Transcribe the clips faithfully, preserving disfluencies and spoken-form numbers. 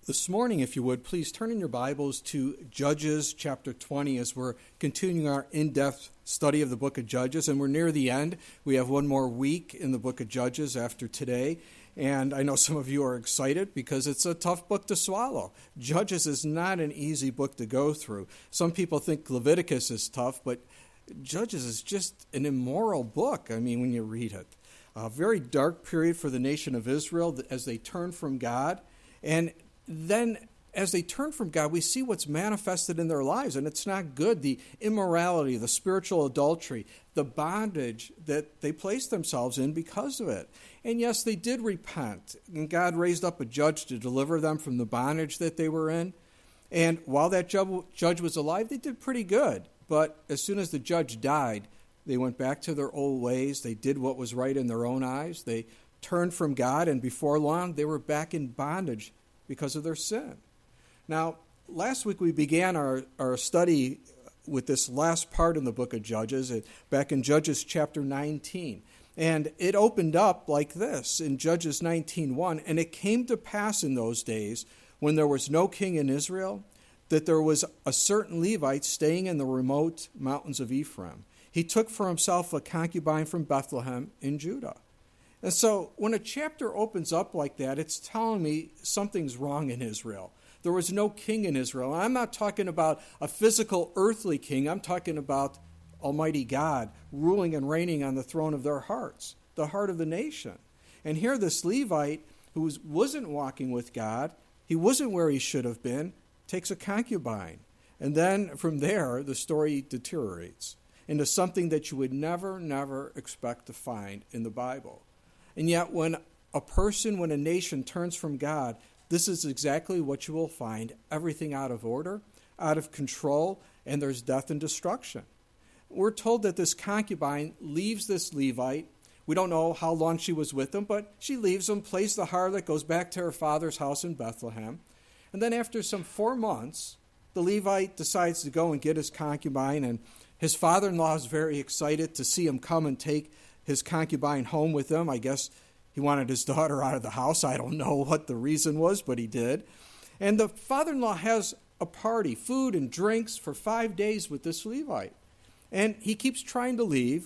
This morning, if you would, please turn in your Bibles to Judges chapter twenty as we're continuing our in-depth study of the book of Judges, and we're near the end. We have one more week in the book of Judges after today, and I know some of you are excited because it's a tough book to swallow. Judges is not an easy book to go through. Some people think Leviticus is tough, but Judges is just an immoral book, I mean, when you read it. A very dark period for the nation of Israel as they turn from God, and then as they turn from God, we see what's manifested in their lives, and it's not good. The immorality, the spiritual adultery, the bondage that they placed themselves in because of it. And yes, they did repent, and God raised up a judge to deliver them from the bondage that they were in. And while that judge was alive, they did pretty good. But as soon as the judge died, they went back to their old ways. They did what was right in their own eyes. They turned from God, and before long, they were back in bondage because of their sin. Now, last week we began our, our study with this last part in the book of Judges, back in Judges chapter nineteen. And it opened up like this in Judges nineteen one, and it came to pass in those days when there was no king in Israel, that there was a certain Levite staying in the remote mountains of Ephraim. He took for himself a concubine from Bethlehem in Judah. And so when a chapter opens up like that, it's telling me something's wrong in Israel. There was no king in Israel. And I'm not talking about a physical earthly king. I'm talking about Almighty God ruling and reigning on the throne of their hearts, the heart of the nation. And here this Levite, who wasn't walking with God, he wasn't where he should have been, takes a concubine. And then from there, the story deteriorates into something that you would never, never expect to find in the Bible. And yet when a person, when a nation turns from God, this is exactly what you will find. Everything out of order, out of control, and there's death and destruction. We're told that this concubine leaves this Levite. We don't know how long she was with him, but she leaves him, plays the harlot, goes back to her father's house in Bethlehem. And then after some four months, the Levite decides to go and get his concubine, and his father-in-law is very excited to see him come and take his concubine home with him. I guess he wanted his daughter out of the house. I don't know what the reason was, but he did. And the father-in-law has a party, food and drinks for five days with this Levite. And he keeps trying to leave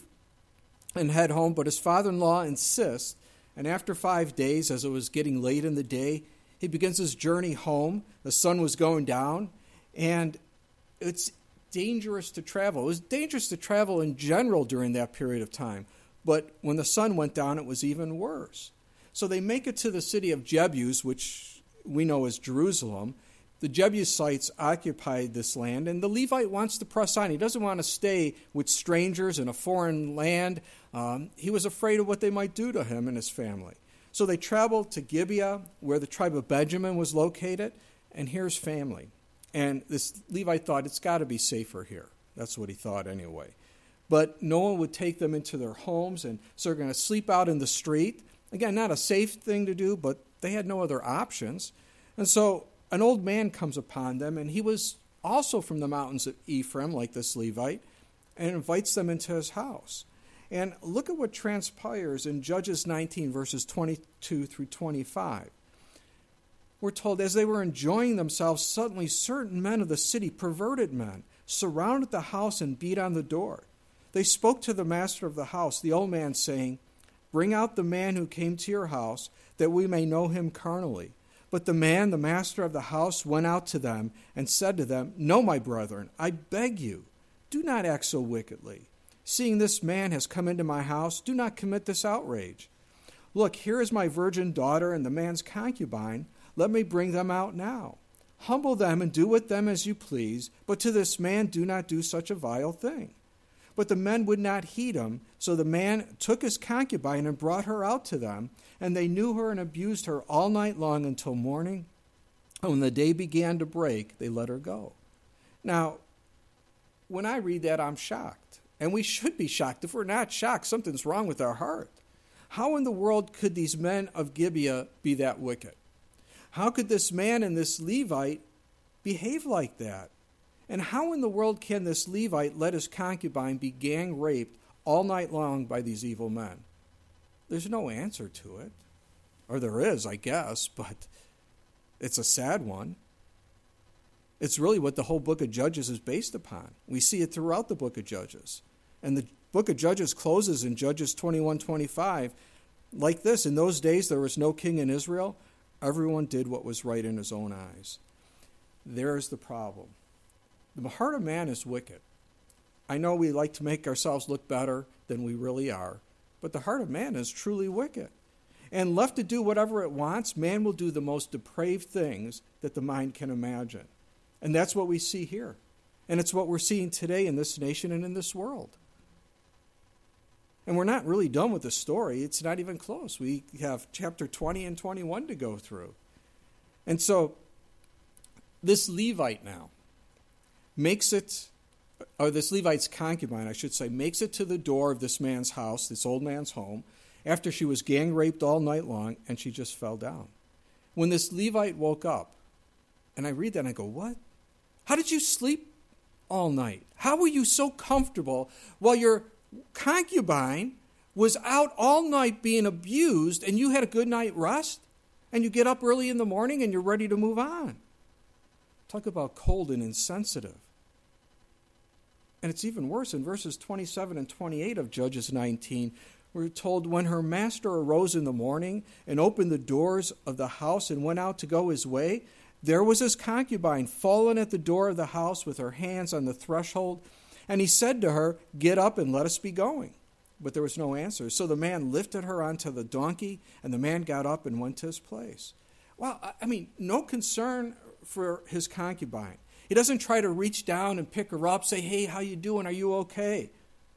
and head home, but his father-in-law insists. And after five days, as it was getting late in the day, he begins his journey home. The sun was going down, and it's dangerous to travel. It was dangerous to travel in general during that period of time. But when the sun went down, it was even worse. So they make it to the city of Jebus, which we know as Jerusalem. The Jebusites occupied this land, and the Levite wants to press on. He doesn't want to stay with strangers in a foreign land. Um, he was afraid of what they might do to him and his family. So they traveled to Gibeah, where the tribe of Benjamin was located, and here's family. And this Levite thought, it's got to be safer here. That's what he thought anyway. But no one would take them into their homes, and so they're going to sleep out in the street. Again, not a safe thing to do, but they had no other options. And so an old man comes upon them, and he was also from the mountains of Ephraim, like this Levite, and invites them into his house. And look at what transpires in Judges nineteen, verses twenty-two through twenty-five. We're told, as they were enjoying themselves, suddenly certain men of the city, perverted men, surrounded the house and beat on the door. They spoke to the master of the house, the old man, saying, "Bring out the man who came to your house, that we may know him carnally." But the man, the master of the house, went out to them and said to them, "No, my brethren, I beg you, do not act so wickedly. Seeing this man has come into my house, do not commit this outrage. Look, here is my virgin daughter and the man's concubine. Let me bring them out now. Humble them and do with them as you please, but to this man do not do such a vile thing." But the men would not heed him, so the man took his concubine and brought her out to them, and they knew her and abused her all night long until morning. And when the day began to break, they let her go. Now, when I read that, I'm shocked. And we should be shocked. If we're not shocked, something's wrong with our heart. How in the world could these men of Gibeah be that wicked? How could this man and this Levite behave like that? And how in the world can this Levite let his concubine be gang raped all night long by these evil men? There's no answer to it. Or there is, I guess, but It's a sad one. It's really what the whole book of Judges is based upon. We see it throughout the book of Judges. And the book of Judges closes in Judges twenty-one twenty-five like this. In those days there was no king in Israel. Everyone did what was right in his own eyes. There's the problem. The heart of man is wicked. I know we like to make ourselves look better than we really are, but the heart of man is truly wicked. And left to do whatever it wants, man will do the most depraved things that the mind can imagine. And that's what we see here. And it's what we're seeing today in this nation and in this world. And we're not really done with the story. It's not even close. We have chapter twenty and twenty-one to go through. And so this Levite now makes it, or this Levite's concubine, I should say, makes it to the door of this man's house, this old man's home, after she was gang raped all night long, and she just fell down. When this Levite woke up, and I read that and I go, what? How did you sleep all night? How were you so comfortable while your concubine was out all night being abused and you had a good night rest and you get up early in the morning and you're ready to move on? Talk about cold and insensitive. And it's even worse in verses twenty-seven and twenty-eight of Judges nineteen. We're told, when her master arose in the morning and opened the doors of the house and went out to go his way, there was his concubine fallen at the door of the house with her hands on the threshold. And he said to her, get up and let us be going. But there was no answer. So the man lifted her onto the donkey, and the man got up and went to his place. Well, I mean, no concern for his concubine. He doesn't try to reach down and pick her up, say, hey, how you doing? Are you okay?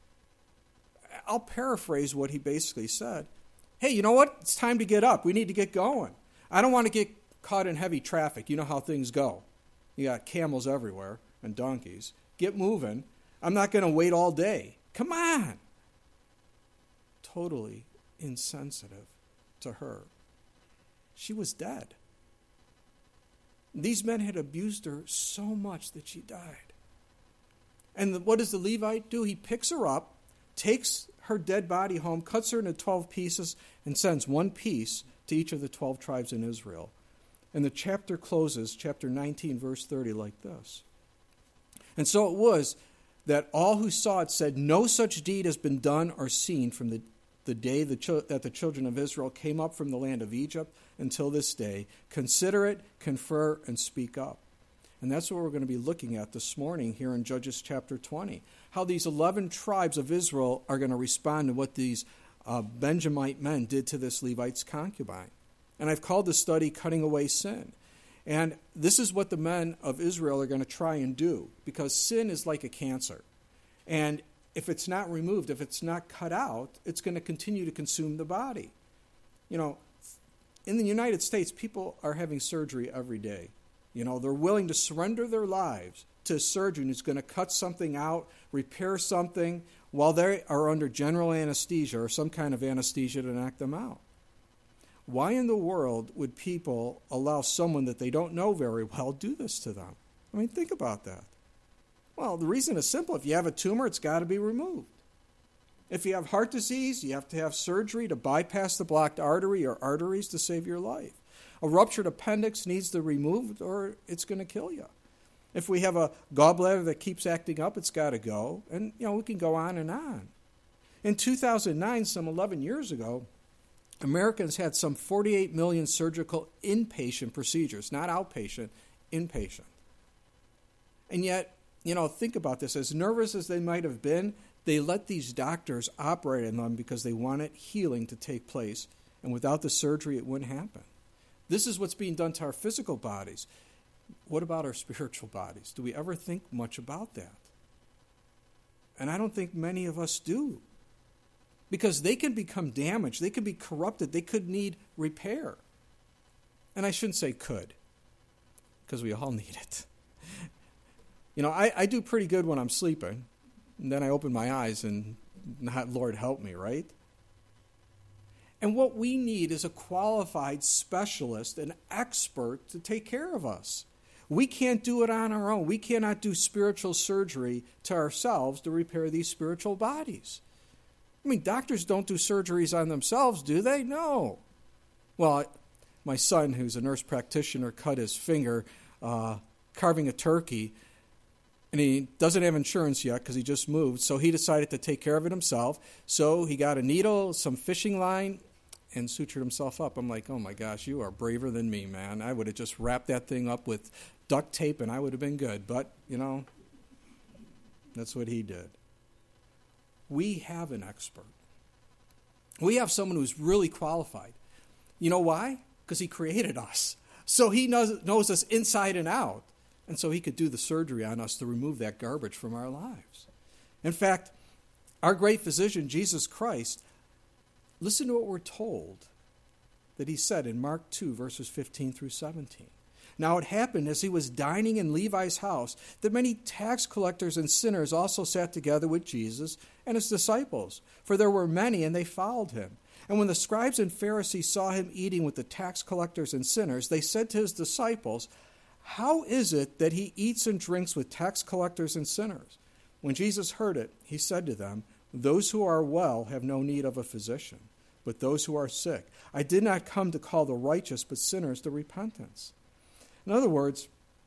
I'll paraphrase what he basically said. Hey, you know what? It's time to get up. We need to get going. I don't want to get caught in heavy traffic. You know how things go. You got camels everywhere and donkeys. Get moving. I'm not going to wait all day. Come on. Totally insensitive to her. She was dead. These men had abused her so much that she died. And the, what does the Levite do? He picks her up, takes her dead body home, cuts her into twelve pieces, and sends one piece to each of the twelve tribes in Israel. And the chapter closes, chapter nineteen, verse thirty, like this. And so it was that all who saw it said, no such deed has been done or seen from the, the day the ch- that the children of Israel came up from the land of Egypt until this day. Consider it, confer, and speak up. And that's what we're going to be looking at this morning here in Judges chapter twenty. How these eleven tribes of Israel are going to respond to what these uh, Benjamite men did to this Levite's concubine. And I've called this study Cutting Away Sin. And this is what the men of Israel are going to try and do, because sin is like a cancer. And if it's not removed, if it's not cut out, it's going to continue to consume the body. You know, in the United States, people are having surgery every day. You know, they're willing to surrender their lives to a surgeon who's going to cut something out, repair something, while they are under general anesthesia or some kind of anesthesia to knock them out. Why in the world would people allow someone that they don't know very well do this to them? I mean, think about that. Well, the reason is simple. If you have a tumor, it's got to be removed. If you have heart disease, you have to have surgery to bypass the blocked artery or arteries to save your life. A ruptured appendix needs to be removed or it's going to kill you. If we have a gallbladder that keeps acting up, it's got to go. And, you know, we can go on and on. In two thousand nine, some eleven years ago, Americans had some forty-eight million surgical inpatient procedures, not outpatient, inpatient. And yet, you know, think about this. As nervous as they might have been, they let these doctors operate on them because they wanted healing to take place. And without the surgery, it wouldn't happen. This is what's being done to our physical bodies. What about our spiritual bodies? Do we ever think much about that? And I don't think many of us do. Because they can become damaged. They can be corrupted. They could need repair. And I shouldn't say could, because we all need it. You know, I, I do pretty good when I'm sleeping. And then I open my eyes and, not, Lord, help me, right? And what we need is a qualified specialist, an expert to take care of us. We can't do it on our own. We cannot do spiritual surgery to ourselves to repair these spiritual bodies. I mean, doctors don't do surgeries on themselves, do they? No. Well, my son, who's a nurse practitioner, cut his finger uh, carving a turkey, and he doesn't have insurance yet because he just moved, so he decided to take care of it himself. So he got a needle, some fishing line, and sutured himself up. I'm like, oh my gosh, you are braver than me, man. I would have just wrapped that thing up with duct tape and I would have been good. But, you know, that's what he did. We have an expert. We have someone who's really qualified. You know why? Because he created us. So he knows, knows us inside and out. And so he could do the surgery on us to remove that garbage from our lives. In fact, our great physician, Jesus Christ, listen to what we're told that he said in Mark two, verses fifteen through seventeen. Now it happened as he was dining in Levi's house that many tax collectors and sinners also sat together with Jesus and his disciples, for there were many and they followed him. And when the scribes and Pharisees saw him eating with the tax collectors and sinners, they said to his disciples, "How is it that he eats and drinks with tax collectors and sinners?" When Jesus heard it, he said to them, "Those who are well have no need of a physician, but those who are sick. I did not come to call the righteous, but sinners to repentance." In other words,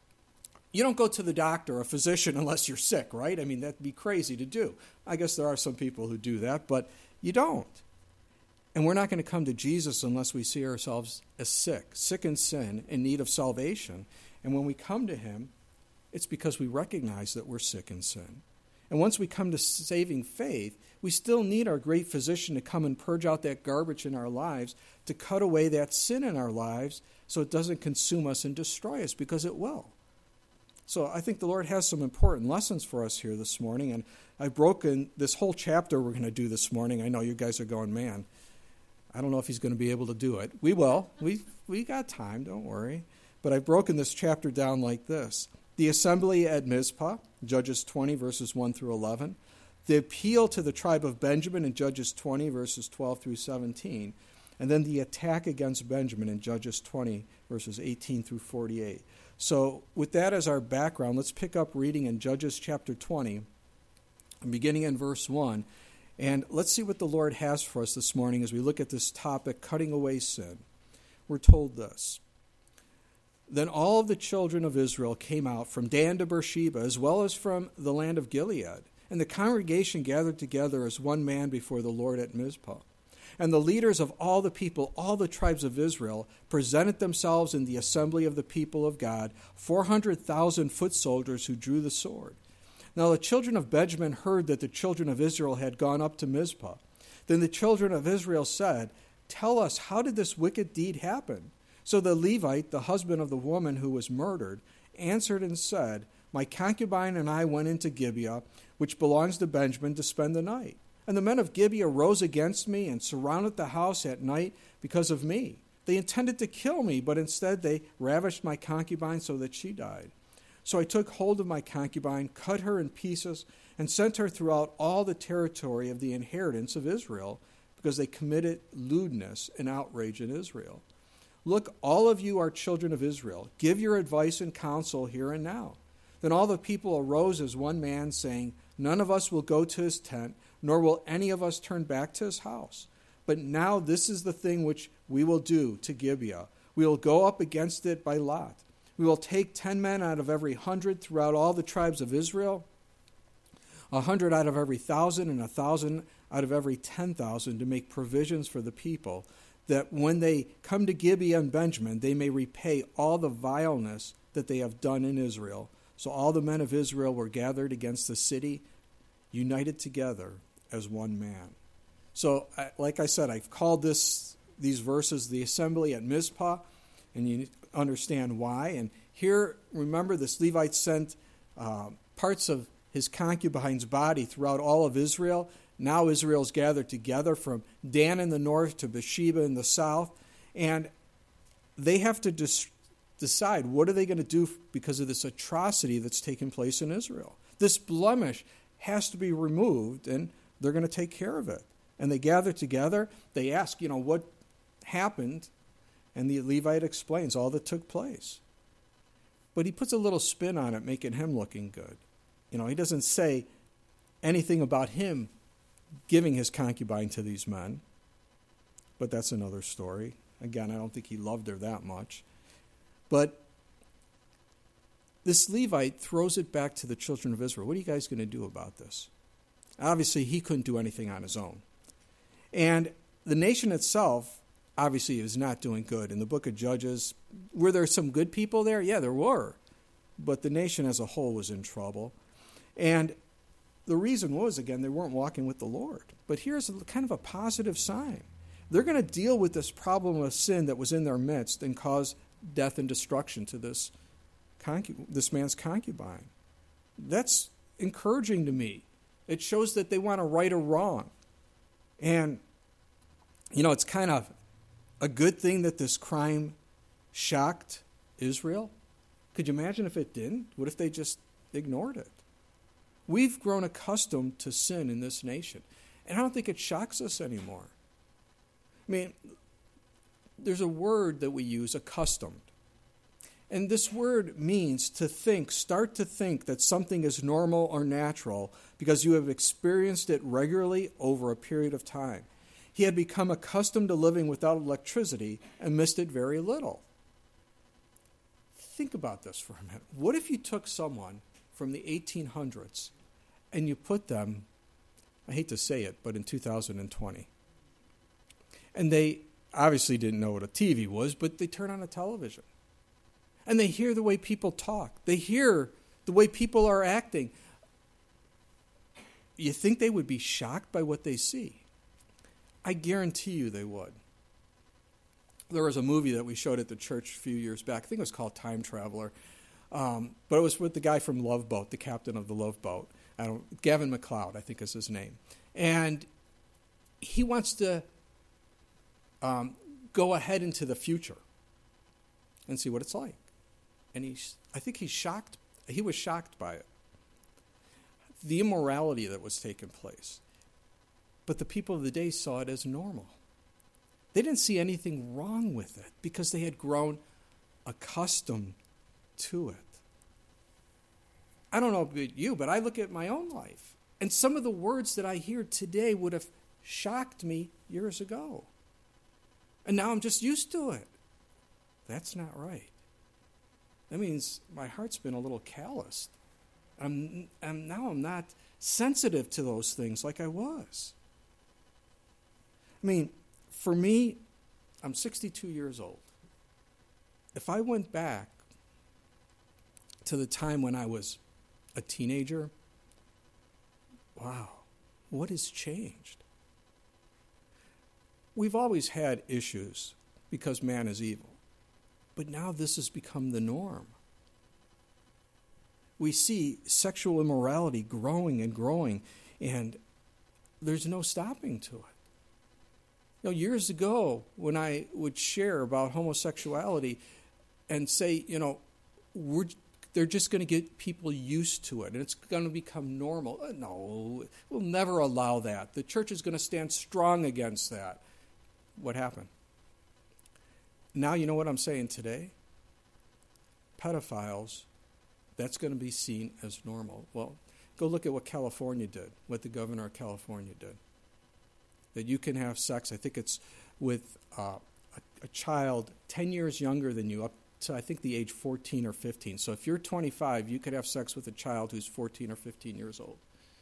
you don't go to the doctor, a physician, unless you're sick, right? I mean, that'd be crazy to do. I guess there are some people who do that, but you don't. And we're not going to come to Jesus unless we see ourselves as sick, sick in sin, in need of salvation. And when we come to him, it's because we recognize that we're sick in sin. And once we come to saving faith, we still need our great physician to come and purge out that garbage in our lives, to cut away that sin in our lives so it doesn't consume us and destroy us, because it will. So I think the Lord has some important lessons for us here this morning, and I've broken this whole chapter we're going to do this morning. I know you guys are going, man, I don't know if he's going to be able to do it. We will. We we got time, don't worry. But I've broken this chapter down like this. The assembly at Mizpah, Judges twenty, verses one through eleven. The appeal to the tribe of Benjamin in Judges twenty, verses twelve through seventeen. And then the attack against Benjamin in Judges twenty, verses eighteen through forty-eight. So with that as our background, let's pick up reading in Judges chapter twenty, beginning in verse one. And let's see what the Lord has for us this morning as we look at this topic, cutting away sin. We're told this. Then all of the children of Israel came out from Dan to Beersheba, as well as from the land of Gilead. And the congregation gathered together as one man before the Lord at Mizpah. And the leaders of all the people, all the tribes of Israel, presented themselves in the assembly of the people of God, four hundred thousand foot soldiers who drew the sword. Now the children of Benjamin heard that the children of Israel had gone up to Mizpah. Then the children of Israel said, "Tell us, how did this wicked deed happen?" So the Levite, the husband of the woman who was murdered, answered and said, "My concubine and I went into Gibeah, which belongs to Benjamin, to spend the night. And the men of Gibeah rose against me and surrounded the house at night because of me. They intended to kill me, but instead they ravished my concubine so that she died. So I took hold of my concubine, cut her in pieces, and sent her throughout all the territory of the inheritance of Israel, because they committed lewdness and outrage in Israel. Look, all of you are children of Israel. Give your advice and counsel here and now." Then all the people arose as one man, saying, "None of us will go to his tent, nor will any of us turn back to his house. But now this is the thing which we will do to Gibeah. We will go up against it by lot. We will take ten men out of every hundred throughout all the tribes of Israel, a hundred out of every thousand, and a thousand out of every ten thousand, to make provisions for the people, that when they come to Gibeah and Benjamin, they may repay all the vileness that they have done in Israel." So all the men of Israel were gathered against the city, united together as one man. So, like I said, I've called this these verses the assembly at Mizpah, and you understand why. And here, remember, this Levite sent uh, parts of his concubine's body throughout all of Israel. Now Israel's gathered together from Dan in the north to Beersheba in the south, and they have to dis- decide what are they going to do because of this atrocity that's taken place in Israel. This blemish has to be removed, and they're going to take care of it. And they gather together. They ask, you know, what happened? And the Levite explains all that took place. But he puts a little spin on it, making him looking good. You know, he doesn't say anything about him giving his concubine to these men. But that's another story. Again, I don't think he loved her that much. But this Levite throws it back to the children of Israel. What are you guys going to do about this? Obviously, he couldn't do anything on his own. And the nation itself, obviously, is not doing good. In the book of Judges, were there some good people there? Yeah, there were. But the nation as a whole was in trouble. And the reason was, again, they weren't walking with the Lord. But here's a, kind of a positive sign. They're going to deal with this problem of sin that was in their midst and cause death and destruction to this, concu- this man's concubine. That's encouraging to me. It shows that they want to right a wrong. And, you know, it's kind of a good thing that this crime shocked Israel. Could you imagine if it didn't? What if they just ignored it? We've grown accustomed to sin in this nation, and I don't think it shocks us anymore. I mean, there's a word that we use, accustomed. And this word means to think, start to think that something is normal or natural because you have experienced it regularly over a period of time. He had become accustomed to living without electricity and missed it very little. Think about this for a minute. What if you took someone from the eighteen hundreds and you put them, I hate to say it, but in two thousand twenty. And they obviously didn't know what a T V was, but they turn on a television. And they hear the way people talk. They hear the way people are acting. You think they would be shocked by what they see? I guarantee you they would. There was a movie that we showed at the church a few years back. I think it was called Time Traveler. Um, but it was with the guy from Love Boat, the captain of the Love Boat. I don't, Gavin MacLeod, I think is his name. And he wants to um, go ahead into the future and see what it's like. And he's, I think he's shocked. He was shocked by it. The immorality that was taking place. But the people of the day saw it as normal. They didn't see anything wrong with it because they had grown accustomed to it. I don't know about you, but I look at my own life. And some of the words that I hear today would have shocked me years ago. And now I'm just used to it. That's not right. That means my heart's been a little calloused. I'm, I'm now I'm not sensitive to those things like I was. I mean, for me, I'm sixty-two years old. If I went back to the time when I was a teenager, wow, what has changed? We've always had issues because man is evil. But now this has become the norm. We see sexual immorality growing and growing, and there's no stopping to it. You know, years ago, when I would share about homosexuality and say, you know, we're, they're just going to get people used to it, and it's going to become normal. No, we'll never allow that. The church is going to stand strong against that. What happened? Now you know what I'm saying today? Pedophiles, that's going to be seen as normal. Well, go look at what California did, what the governor of California did. That you can have sex, I think it's with uh, a, a child ten years younger than you, up to I think the age fourteen or fifteen. So if you're twenty-five, you could have sex with a child who's fourteen or fifteen years old.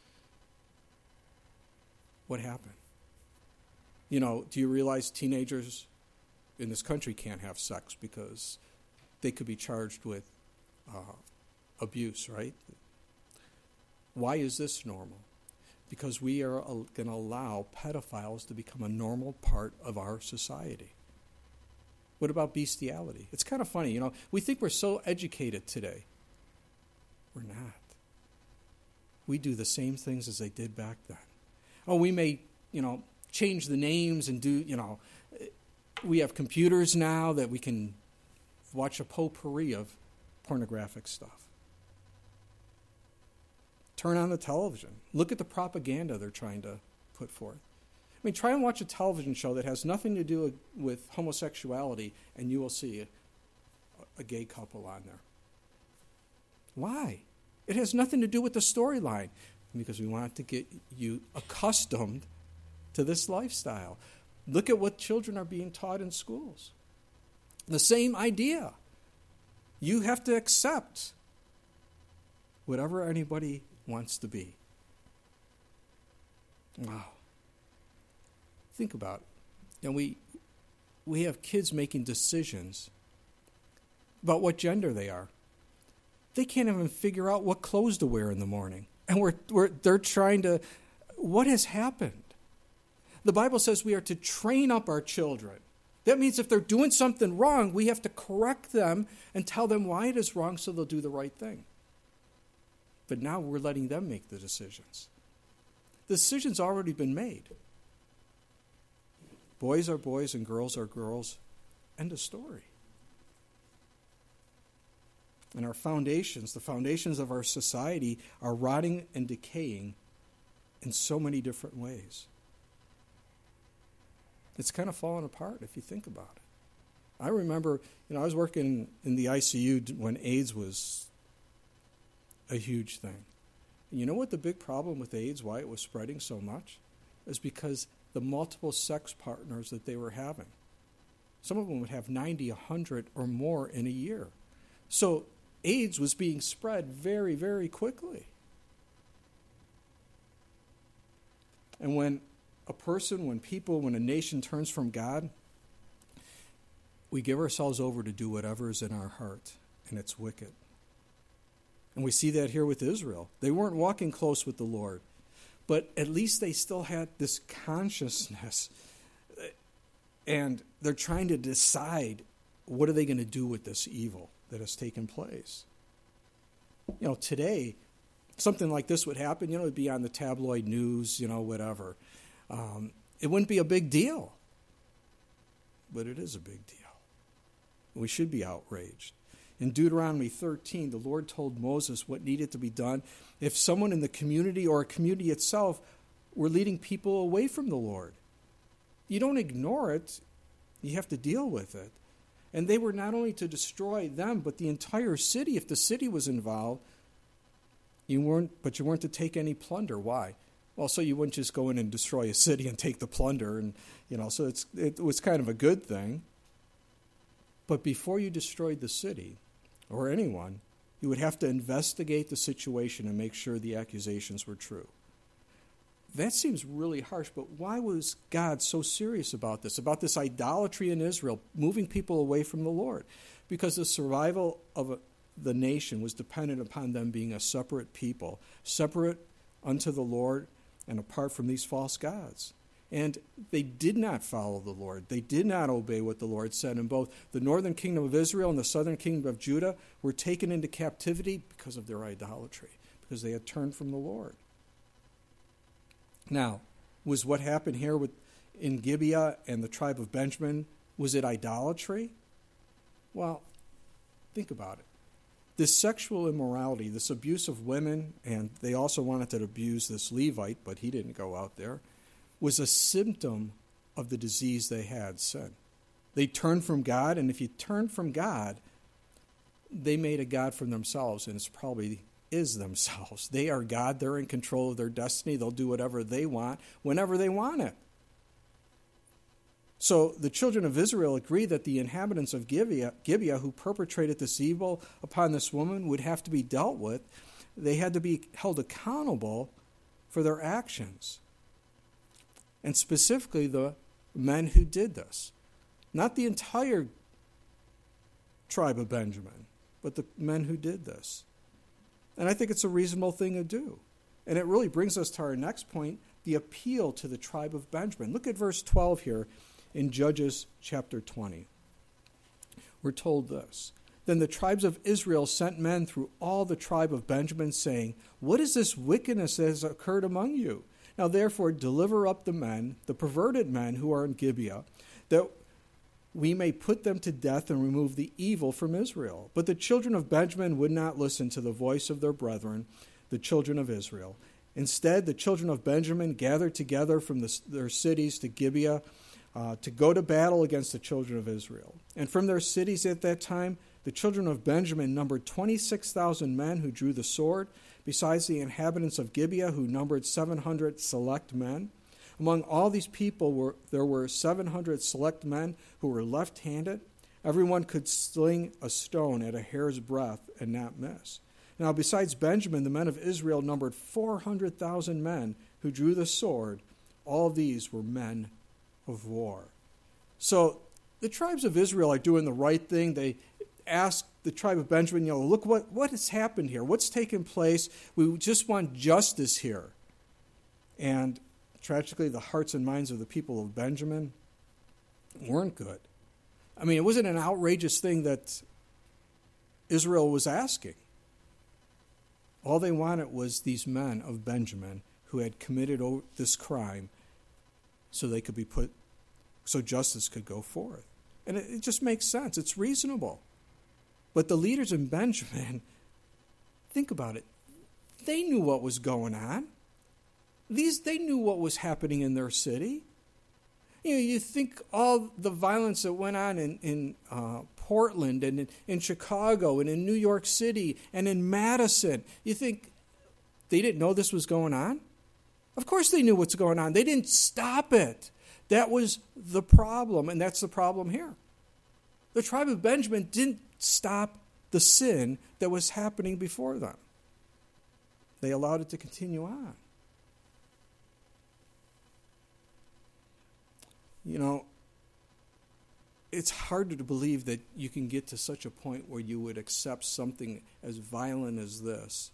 What happened? You know, do you realize teenagers in this country can't have sex because they could be charged with uh, abuse, right? Why is this normal? Because we are uh, going to allow pedophiles to become a normal part of our society. What about bestiality? It's kind of funny, you know, we think we're so educated today. We're not. We do the same things as they did back then. Oh, we may, you know, change the names and do, you know, we have computers now that we can watch a potpourri of pornographic stuff. Turn on the television. Look at the propaganda they're trying to put forth. I mean, try and watch a television show that has nothing to do with homosexuality, and you will see a, a gay couple on there. Why? It has nothing to do with the storyline, because we want to get you accustomed to this lifestyle. Look at what children are being taught in schools. The same idea. You have to accept whatever anybody wants to be. Wow. Think about it. And we we have kids making decisions about what gender they are. They can't even figure out what clothes to wear in the morning. And we're, we're they're trying to, what has happened? The Bible says we are to train up our children. That means if they're doing something wrong, we have to correct them and tell them why it is wrong so they'll do the right thing. But now we're letting them make the decisions. The decision's already been made. Boys are boys and girls are girls. End of story. And our foundations, the foundations of our society, are rotting and decaying in so many different ways. It's kind of falling apart if you think about it. I remember, you know, I was working in the I C U when AIDS was a huge thing. And you know what the big problem with AIDS, why it was spreading so much? Is because the multiple sex partners that they were having. Some of them would have ninety, one hundred, or more in a year. So AIDS was being spread very, very quickly. And when a person, when people, when a nation turns from God, we give ourselves over to do whatever is in our heart, and it's wicked. And we see that here with Israel. They weren't walking close with the Lord, but at least they still had this consciousness, and they're trying to decide what are they going to do with this evil that has taken place. You know, today, something like this would happen, you know, it'd be on the tabloid news, you know, whatever. Um, it wouldn't be a big deal. But it is a big deal. We should be outraged. In Deuteronomy thirteen, the Lord told Moses what needed to be done if someone in the community or a community itself were leading people away from the Lord. You don't ignore it. You have to deal with it. And they were not only to destroy them, but the entire city. If the city was involved, you weren't, but you weren't to take any plunder. Why? Well, so you wouldn't just go in and destroy a city and take the plunder, and you know, so it's it was kind of a good thing. But before you destroyed the city, or anyone, you would have to investigate the situation and make sure the accusations were true. That seems really harsh, but why was God so serious about this, about this idolatry in Israel, moving people away from the Lord? Because the survival of a, the nation was dependent upon them being a separate people, separate unto the Lord and apart from these false gods. And they did not follow the Lord. They did not obey what the Lord said. And both the northern kingdom of Israel and the southern kingdom of Judah were taken into captivity because of their idolatry, because they had turned from the Lord. Now, was what happened here with in Gibeah and the tribe of Benjamin, was it idolatry? Well, think about it. This sexual immorality, this abuse of women, and they also wanted to abuse this Levite, but he didn't go out there, was a symptom of the disease they had, sin. They turned from God, and if you turn from God, they made a God for themselves, and it's probably is themselves. They are God. They're in control of their destiny. They'll do whatever they want, whenever they want it. So the children of Israel agree that the inhabitants of Gibeah, Gibeah who perpetrated this evil upon this woman would have to be dealt with. They had to be held accountable for their actions. And specifically the men who did this. Not the entire tribe of Benjamin, but the men who did this. And I think it's a reasonable thing to do. And it really brings us to our next point, the appeal to the tribe of Benjamin. Look at verse twelve here in Judges chapter twenty. We're told this. Then the tribes of Israel sent men through all the tribe of Benjamin, saying, "What is this wickedness that has occurred among you? Now therefore deliver up the men, the perverted men who are in Gibeah, that we may put them to death and remove the evil from Israel." But the children of Benjamin would not listen to the voice of their brethren, the children of Israel. Instead, the children of Benjamin gathered together from the, their cities to Gibeah uh, to go to battle against the children of Israel. And from their cities at that time, the children of Benjamin numbered twenty-six thousand men who drew the sword, besides the inhabitants of Gibeah, who numbered seven hundred select men. Among all these people, were there were seven hundred select men who were left-handed. Everyone could sling a stone at a hair's breadth and not miss. Now, besides Benjamin, the men of Israel numbered four hundred thousand men who drew the sword. All these were men of war. So the tribes of Israel are doing the right thing. They ask the tribe of Benjamin, you know, look what, what has happened here. What's taken place? We just want justice here. And tragically, the hearts and minds of the people of Benjamin weren't good. I mean, it wasn't an outrageous thing that Israel was asking. All they wanted was these men of Benjamin who had committed this crime so they could be put, so justice could go forth. And it, it just makes sense. It's reasonable. But the leaders in Benjamin, think about it. They knew what was going on. These, they knew what was happening in their city. You know, you think all the violence that went on in, in uh, Portland and in, in Chicago and in New York City and in Madison. You think they didn't know this was going on? Of course they knew what's going on. They didn't stop it. That was the problem, and that's the problem here. The tribe of Benjamin didn't stop the sin that was happening before them. They allowed it to continue on. You know, it's hard to believe that you can get to such a point where you would accept something as violent as this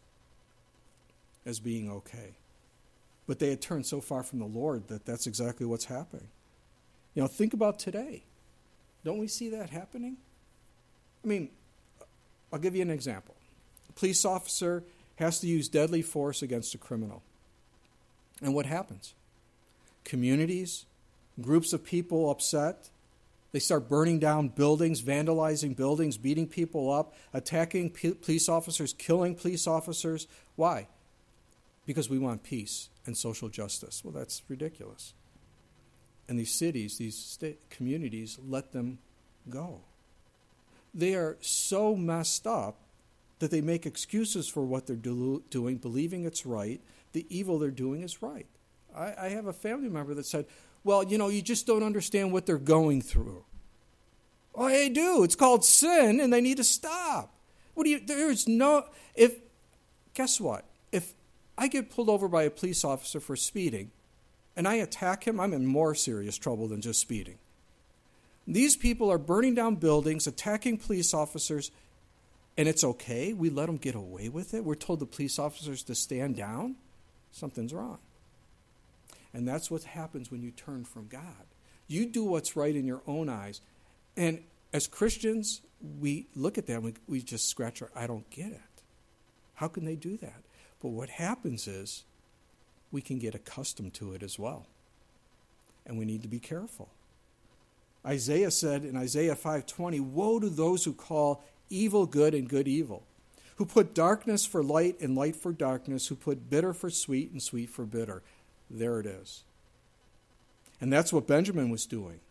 as being okay. But they had turned so far from the Lord that that's exactly what's happening. You know, think about today. Don't we see that happening? I mean, I'll give you an example. A police officer has to use deadly force against a criminal. And what happens? Communities, groups of people upset. They start burning down buildings, vandalizing buildings, beating people up, attacking p- police officers, killing police officers. Why? Because we want peace and social justice. Well, that's ridiculous. And these cities, these state communities, let them go. They are so messed up that they make excuses for what they're do- doing, believing it's right. The evil they're doing is right. I, I have a family member that said, well, you know, you just don't understand what they're going through. Oh, I do. It's called sin, and they need to stop. What do you, there's no, if, guess what? If I get pulled over by a police officer for speeding, and I attack him, I'm in more serious trouble than just speeding. These people are burning down buildings, attacking police officers, and it's okay. We let them get away with it. We're told the police officers to stand down. Something's wrong. And that's what happens when you turn from God. You do what's right in your own eyes. And as Christians, we look at that and we, we just scratch our, I don't get it. How can they do that? But what happens is we can get accustomed to it as well. And we need to be careful. Isaiah said in Isaiah five twenty, woe to those who call evil good and good evil, who put darkness for light and light for darkness, who put bitter for sweet and sweet for bitter. There it is. And that's what Benjamin was doing.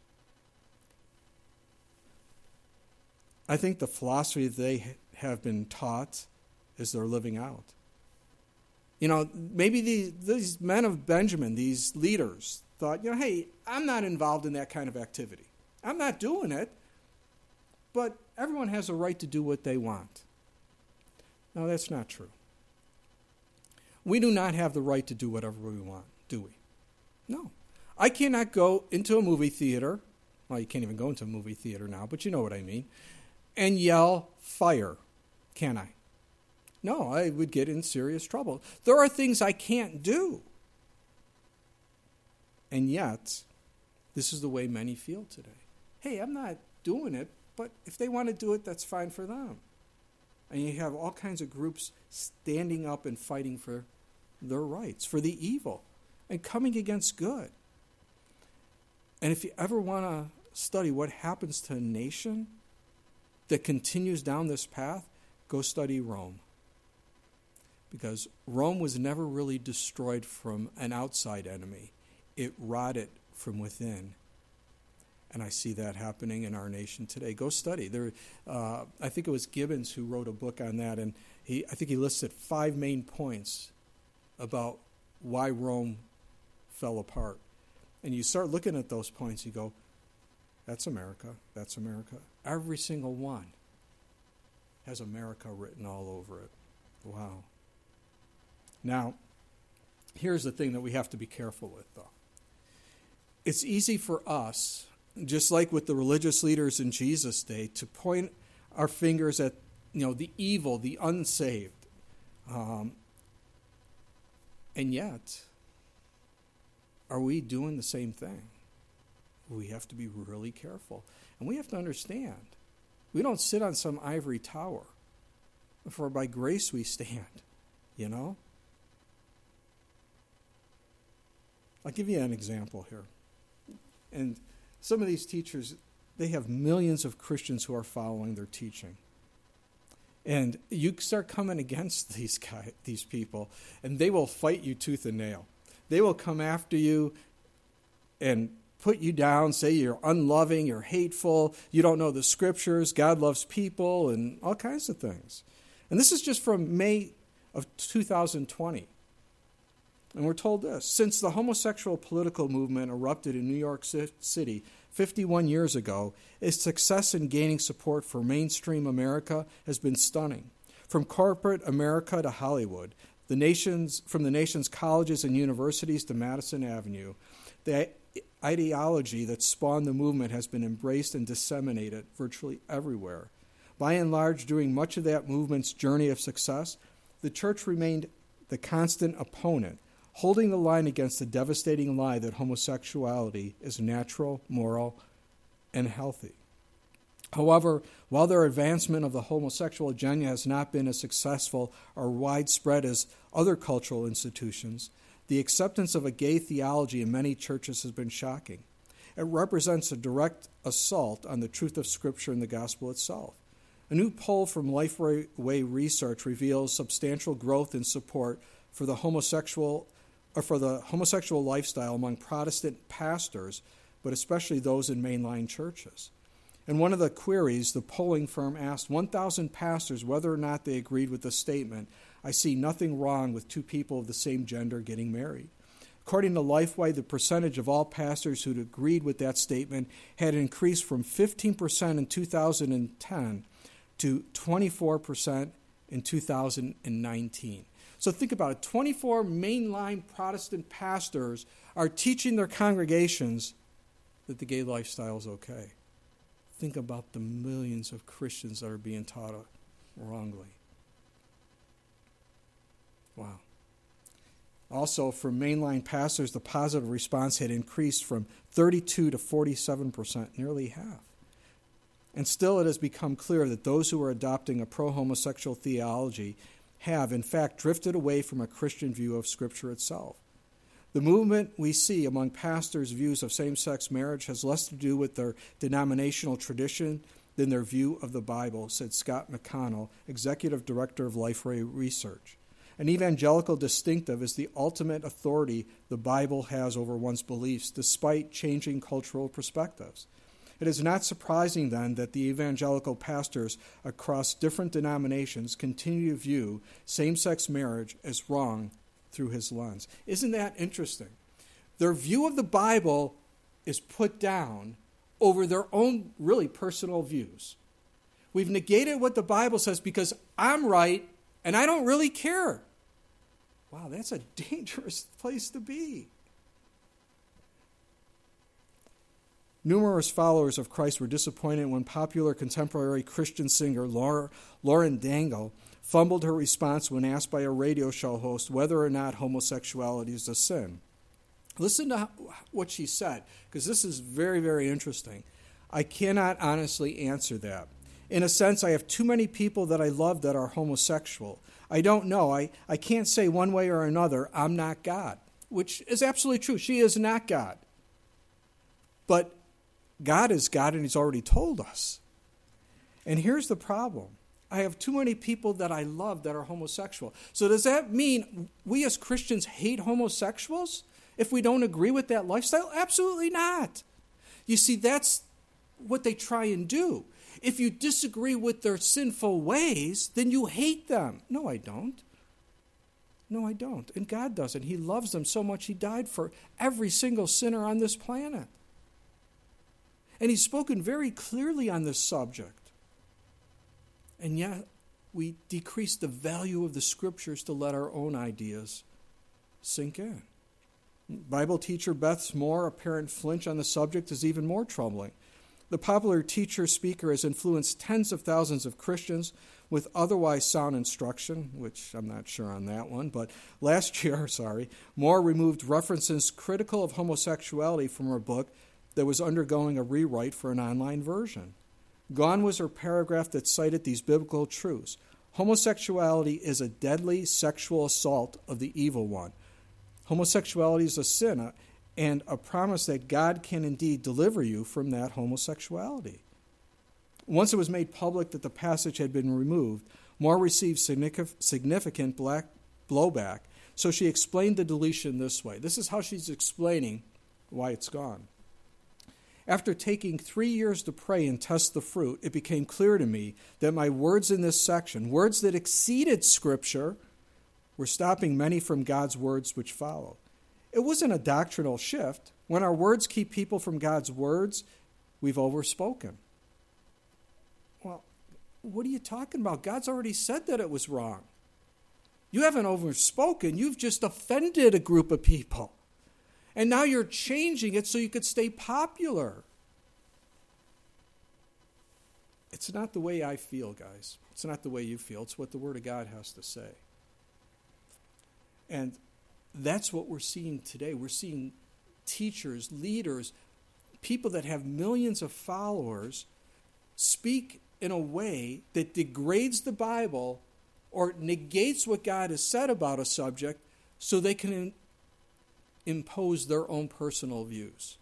I think the philosophy they have been taught is they're living out. You know, maybe these, these men of Benjamin, these leaders, thought, you know, hey, I'm not involved in that kind of activity. I'm not doing it, but everyone has a right to do what they want. No, that's not true. We do not have the right to do whatever we want, do we? No. I cannot go into a movie theater, well, you can't even go into a movie theater now, but you know what I mean, and yell, fire, can I? No, I would get in serious trouble. There are things I can't do. And yet, this is the way many feel today. Hey, I'm not doing it, but if they want to do it, that's fine for them. And you have all kinds of groups standing up and fighting for their rights, for the evil, and coming against good. And if you ever want to study what happens to a nation that continues down this path, go study Rome. Because Rome was never really destroyed from an outside enemy. It rotted from within. And I see that happening in our nation today. Go study. There, uh, I think it was Gibbons who wrote a book on that, and he, I think he listed five main points about why Rome fell apart. And you start looking at those points, you go, That's America. That's America. Every single one has America written all over it. Wow. Now, here's the thing that we have to be careful with, though. It's easy for us, just like with the religious leaders in Jesus' day, to point our fingers at, you know, the evil, the unsaved. Um, and yet, are we doing the same thing? We have to be really careful. And we have to understand, we don't sit on some ivory tower, for by grace we stand, you know? I'll give you an example here. And some of these teachers, they have millions of Christians who are following their teaching. And you start coming against these guys, these people, and they will fight you tooth and nail. They will come after you and put you down, say you're unloving, you're hateful, you don't know the scriptures, God loves people, and all kinds of things. And this is just from May of two thousand twenty. And we're told this: since the homosexual political movement erupted in New York City fifty-one years ago, its success in gaining support for mainstream America has been stunning. From corporate America to Hollywood, the nation's, from the nation's colleges and universities to Madison Avenue, the ideology that spawned the movement has been embraced and disseminated virtually everywhere. By and large, during much of that movement's journey of success, the church remained the constant opponent, holding the line against the devastating lie that homosexuality is natural, moral, and healthy. However, while their advancement of the homosexual agenda has not been as successful or widespread as other cultural institutions, the acceptance of a gay theology in many churches has been shocking. It represents a direct assault on the truth of Scripture and the gospel itself. A new poll from Lifeway Research reveals substantial growth in support for the homosexual or for the homosexual lifestyle among Protestant pastors, but especially those in mainline churches. In one of the queries, the polling firm asked one thousand pastors whether or not they agreed with the statement, "I see nothing wrong with two people of the same gender getting married." According to Lifeway, the percentage of all pastors who'd agreed with that statement had increased from fifteen percent in two thousand ten to twenty-four percent in two thousand nineteen. So think about it. twenty-four mainline Protestant pastors are teaching their congregations that the gay lifestyle is okay. Think about the millions of Christians that are being taught wrongly. Wow. Also, for mainline pastors, the positive response had increased from thirty-two to forty-seven percent, nearly half. And still it has become clear that those who are adopting a pro-homosexual theology have, in fact, drifted away from a Christian view of Scripture itself. The movement we see among pastors' views of same-sex marriage has less to do with their denominational tradition than their view of the Bible, said Scott McConnell, Executive Director of Lifeway Research. An evangelical distinctive is the ultimate authority the Bible has over one's beliefs, despite changing cultural perspectives. It is not surprising, then, that the evangelical pastors across different denominations continue to view same-sex marriage as wrong through his lens. Isn't that interesting? Their view of the Bible is put down over their own really personal views. We've negated what the Bible says because I'm right and I don't really care. Wow, that's a dangerous place to be. Numerous followers of Christ were disappointed when popular contemporary Christian singer Laura, Lauren Daigle fumbled her response when asked by a radio show host whether or not homosexuality is a sin. Listen to what she said, because this is very, very interesting. "I cannot honestly answer that. In a sense, I have too many people that I love that are homosexual. I don't know. I, I can't say one way or another, I'm not God," which is absolutely true. She is not God. But God is God, and He's already told us. And here's the problem. I have too many people that I love that are homosexual. So does that mean we as Christians hate homosexuals if we don't agree with that lifestyle? Absolutely not. You see, that's what they try and do. If you disagree with their sinful ways, then you hate them. No, I don't. No, I don't. And God doesn't. He loves them so much He died for every single sinner on this planet. And he's spoken very clearly on this subject. And yet, we decrease the value of the Scriptures to let our own ideas sink in. Bible teacher Beth's more apparent flinch on the subject is even more troubling. The popular teacher speaker has influenced tens of thousands of Christians with otherwise sound instruction, which I'm not sure on that one, but last year, sorry, Moore removed references critical of homosexuality from her book that was undergoing a rewrite for an online version. Gone was her paragraph that cited these biblical truths. Homosexuality is a deadly sexual assault of the evil one. Homosexuality is a sin and a promise that God can indeed deliver you from that homosexuality. Once it was made public that the passage had been removed, Moore received significant black blowback, so she explained the deletion this way. This is how she's explaining why it's gone. After taking three years to pray and test the fruit, it became clear to me that my words in this section, words that exceeded Scripture, were stopping many from God's words which follow. It wasn't a doctrinal shift. When our words keep people from God's words, we've overspoken. Well, what are you talking about? God's already said that it was wrong. You haven't overspoken. You've just offended a group of people. And now you're changing it so you could stay popular. It's not the way I feel, guys. It's not the way you feel. It's what the Word of God has to say. And that's what we're seeing today. We're seeing teachers, leaders, people that have millions of followers speak in a way that degrades the Bible or negates what God has said about a subject so they can in, impose their own personal views.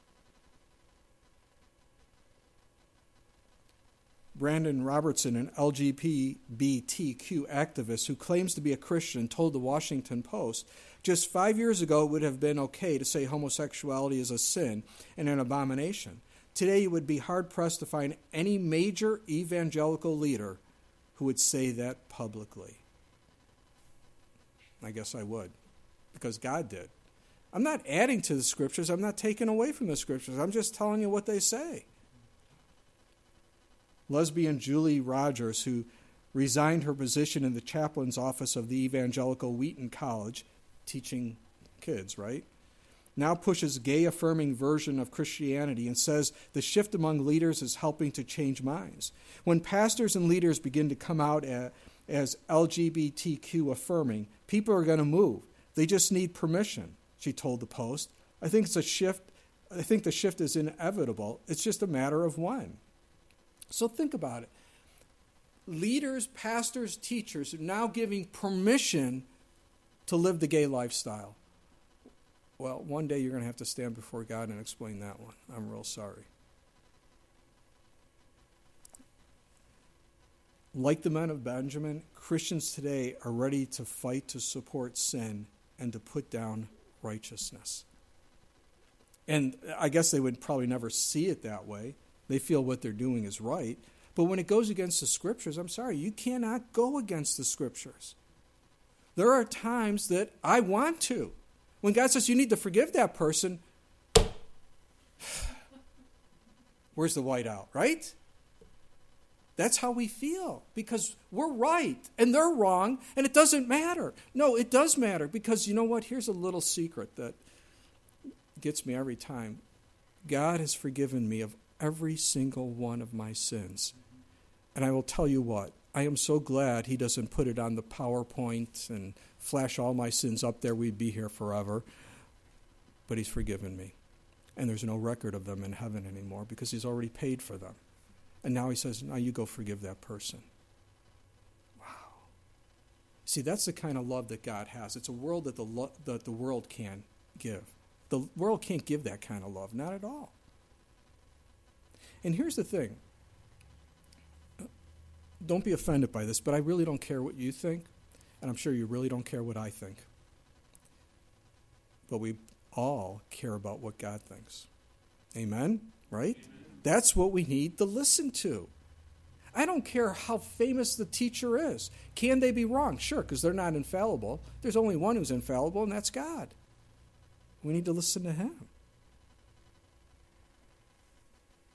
Brandon Robertson, an L G B T Q activist who claims to be a Christian, told the Washington Post, just five years ago it would have been okay to say homosexuality is a sin and an abomination. Today you would be hard-pressed to find any major evangelical leader who would say that publicly. I guess I would, because God did. I'm not adding to the Scriptures. I'm not taking away from the Scriptures. I'm just telling you what they say. Lesbian Julie Rogers, who resigned her position in the chaplain's office of the evangelical Wheaton College, teaching kids, right, now pushes gay-affirming version of Christianity and says the shift among leaders is helping to change minds. When pastors and leaders begin to come out as, as L G B T Q affirming, people are going to move. They just need permission, she told the Post. I think it's a shift. I think the shift is inevitable. It's just a matter of when. So think about it. Leaders, pastors, teachers are now giving permission to live the gay lifestyle. Well, one day you're going to have to stand before God and explain that one. I'm real sorry. Like the men of Benjamin, Christians today are ready to fight to support sin and to put down righteousness. And I guess they would probably never see it that way. They feel what they're doing is right. But when it goes against the Scriptures, I'm sorry, you cannot go against the Scriptures. There are times that I want to. When God says you need to forgive that person, where's the white out, right? That's how we feel because we're right and they're wrong and it doesn't matter. No, it does matter because you know what? Here's a little secret that gets me every time. God has forgiven me of every single one of my sins. And I will tell you what, I am so glad he doesn't put it on the PowerPoint and flash all my sins up there. We'd be here forever. But he's forgiven me. And there's no record of them in heaven anymore because he's already paid for them. And now he says, now you go forgive that person. Wow. See, that's the kind of love that God has. It's a world that the, lo- that the world can't give. The world can't give that kind of love, not at all. And here's the thing. Don't be offended by this, but I really don't care what you think, and I'm sure you really don't care what I think. But we all care about what God thinks. Amen? Right? Amen. That's what we need to listen to. I don't care how famous the teacher is. Can they be wrong? Sure, because they're not infallible. There's only one who's infallible, and that's God. We need to listen to him.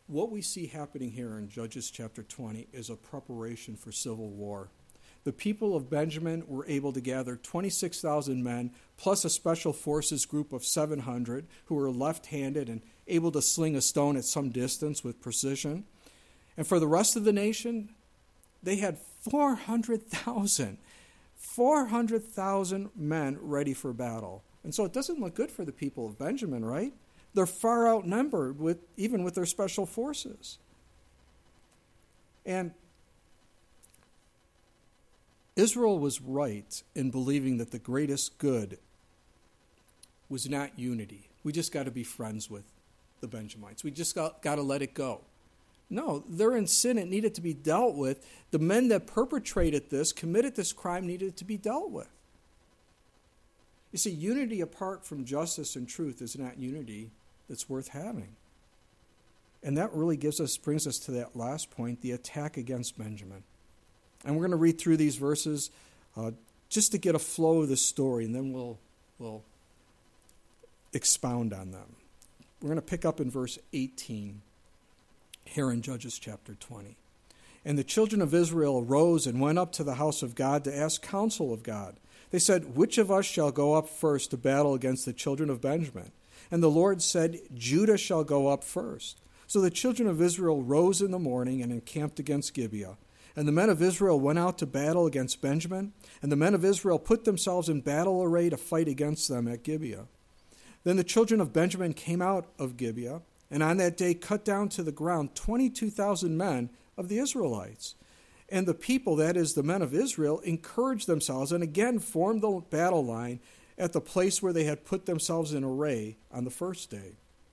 What we see happening here in Judges chapter twenty is a preparation for civil war. The people of Benjamin were able to gather twenty-six thousand men, plus a special forces group of seven hundred who were left-handed and able to sling a stone at some distance with precision. And for the rest of the nation, they had four hundred thousand. four hundred thousand men ready for battle. And so it doesn't look good for the people of Benjamin, right? They're far outnumbered, with even with their special forces. And Israel was right in believing that the greatest good was not unity. We just got to be friends with the Benjamites. We just got, got to let it go. No, they're in sin. It needed to be dealt with. The men that perpetrated this, committed this crime, needed to be dealt with. You see, unity apart from justice and truth is not unity that's worth having. And that really gives us, brings us to that last point, the attack against Benjamin. And we're going to read through these verses uh, just to get a flow of the story, and then we'll, we'll expound on them. We're going to pick up in verse eighteen here in Judges chapter twenty. And the children of Israel arose and went up to the house of God to ask counsel of God. They said, "Which of us shall go up first to battle against the children of Benjamin?" And the Lord said, "Judah shall go up first." So the children of Israel rose in the morning and encamped against Gibeah. And the men of Israel went out to battle against Benjamin, and the men of Israel put themselves in battle array to fight against them at Gibeah. Then the children of Benjamin came out of Gibeah, and on that day cut down to the ground twenty-two thousand men of the Israelites. And the people, that is, the men of Israel, encouraged themselves and again formed the battle line at the place where they had put themselves in array on the first day.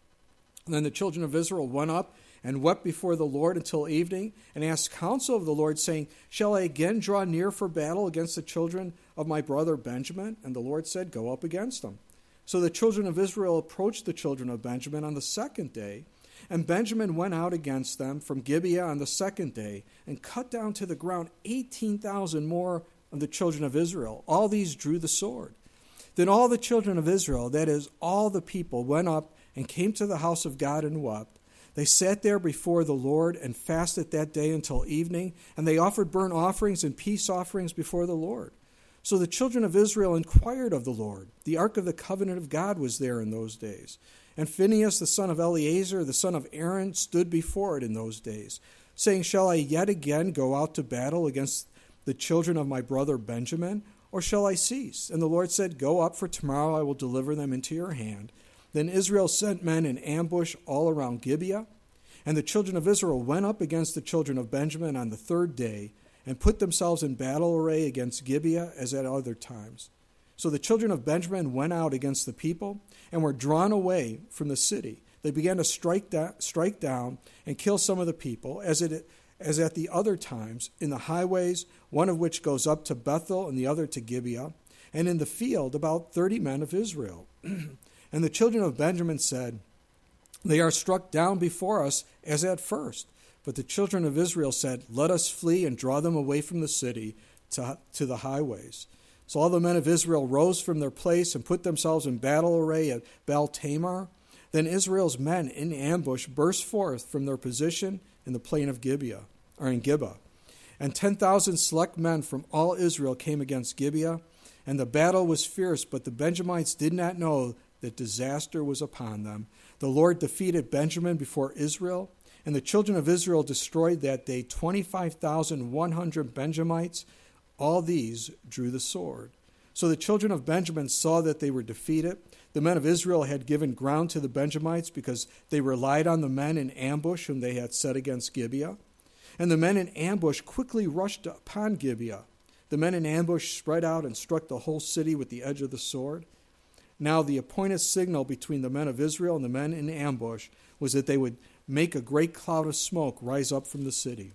And then the children of Israel went up and wept before the Lord until evening, and asked counsel of the Lord, saying, "Shall I again draw near for battle against the children of my brother Benjamin?" And the Lord said, "Go up against them." So the children of Israel approached the children of Benjamin on the second day, and Benjamin went out against them from Gibeah on the second day, and cut down to the ground eighteen thousand more of the children of Israel. All these drew the sword. Then all the children of Israel, that is, all the people, went up and came to the house of God and wept. They sat there before the Lord and fasted that day until evening, and they offered burnt offerings and peace offerings before the Lord. So the children of Israel inquired of the Lord. The ark of the covenant of God was there in those days. And Phinehas, the son of Eleazar, the son of Aaron, stood before it in those days, saying, "Shall I yet again go out to battle against the children of my brother Benjamin, or shall I cease?" And the Lord said, "Go up, for tomorrow I will deliver them into your hand." Then Israel sent men in ambush all around Gibeah, and the children of Israel went up against the children of Benjamin on the third day, and put themselves in battle array against Gibeah as at other times. So the children of Benjamin went out against the people, and were drawn away from the city. They began to strike, da- strike down and kill some of the people, as it as at the other times, in the highways, one of which goes up to Bethel and the other to Gibeah, and in the field about thirty men of Israel. And the children of Benjamin said, "They are struck down before us as at first." But the children of Israel said, "Let us flee and draw them away from the city to, to the highways." So all the men of Israel rose from their place and put themselves in battle array at Baal Tamar. Then Israel's men in ambush burst forth from their position in the plain of Gibeah, or in Gibeah. And ten thousand select men from all Israel came against Gibeah, and the battle was fierce, but the Benjamites did not know that disaster was upon them. The Lord defeated Benjamin before Israel, and the children of Israel destroyed that day twenty-five thousand one hundred Benjamites. All these drew the sword. So the children of Benjamin saw that they were defeated. The men of Israel had given ground to the Benjamites because they relied on the men in ambush whom they had set against Gibeah. And the men in ambush quickly rushed upon Gibeah. The men in ambush spread out and struck the whole city with the edge of the sword. Now the appointed signal between the men of Israel and the men in ambush was that they would make a great cloud of smoke rise up from the city.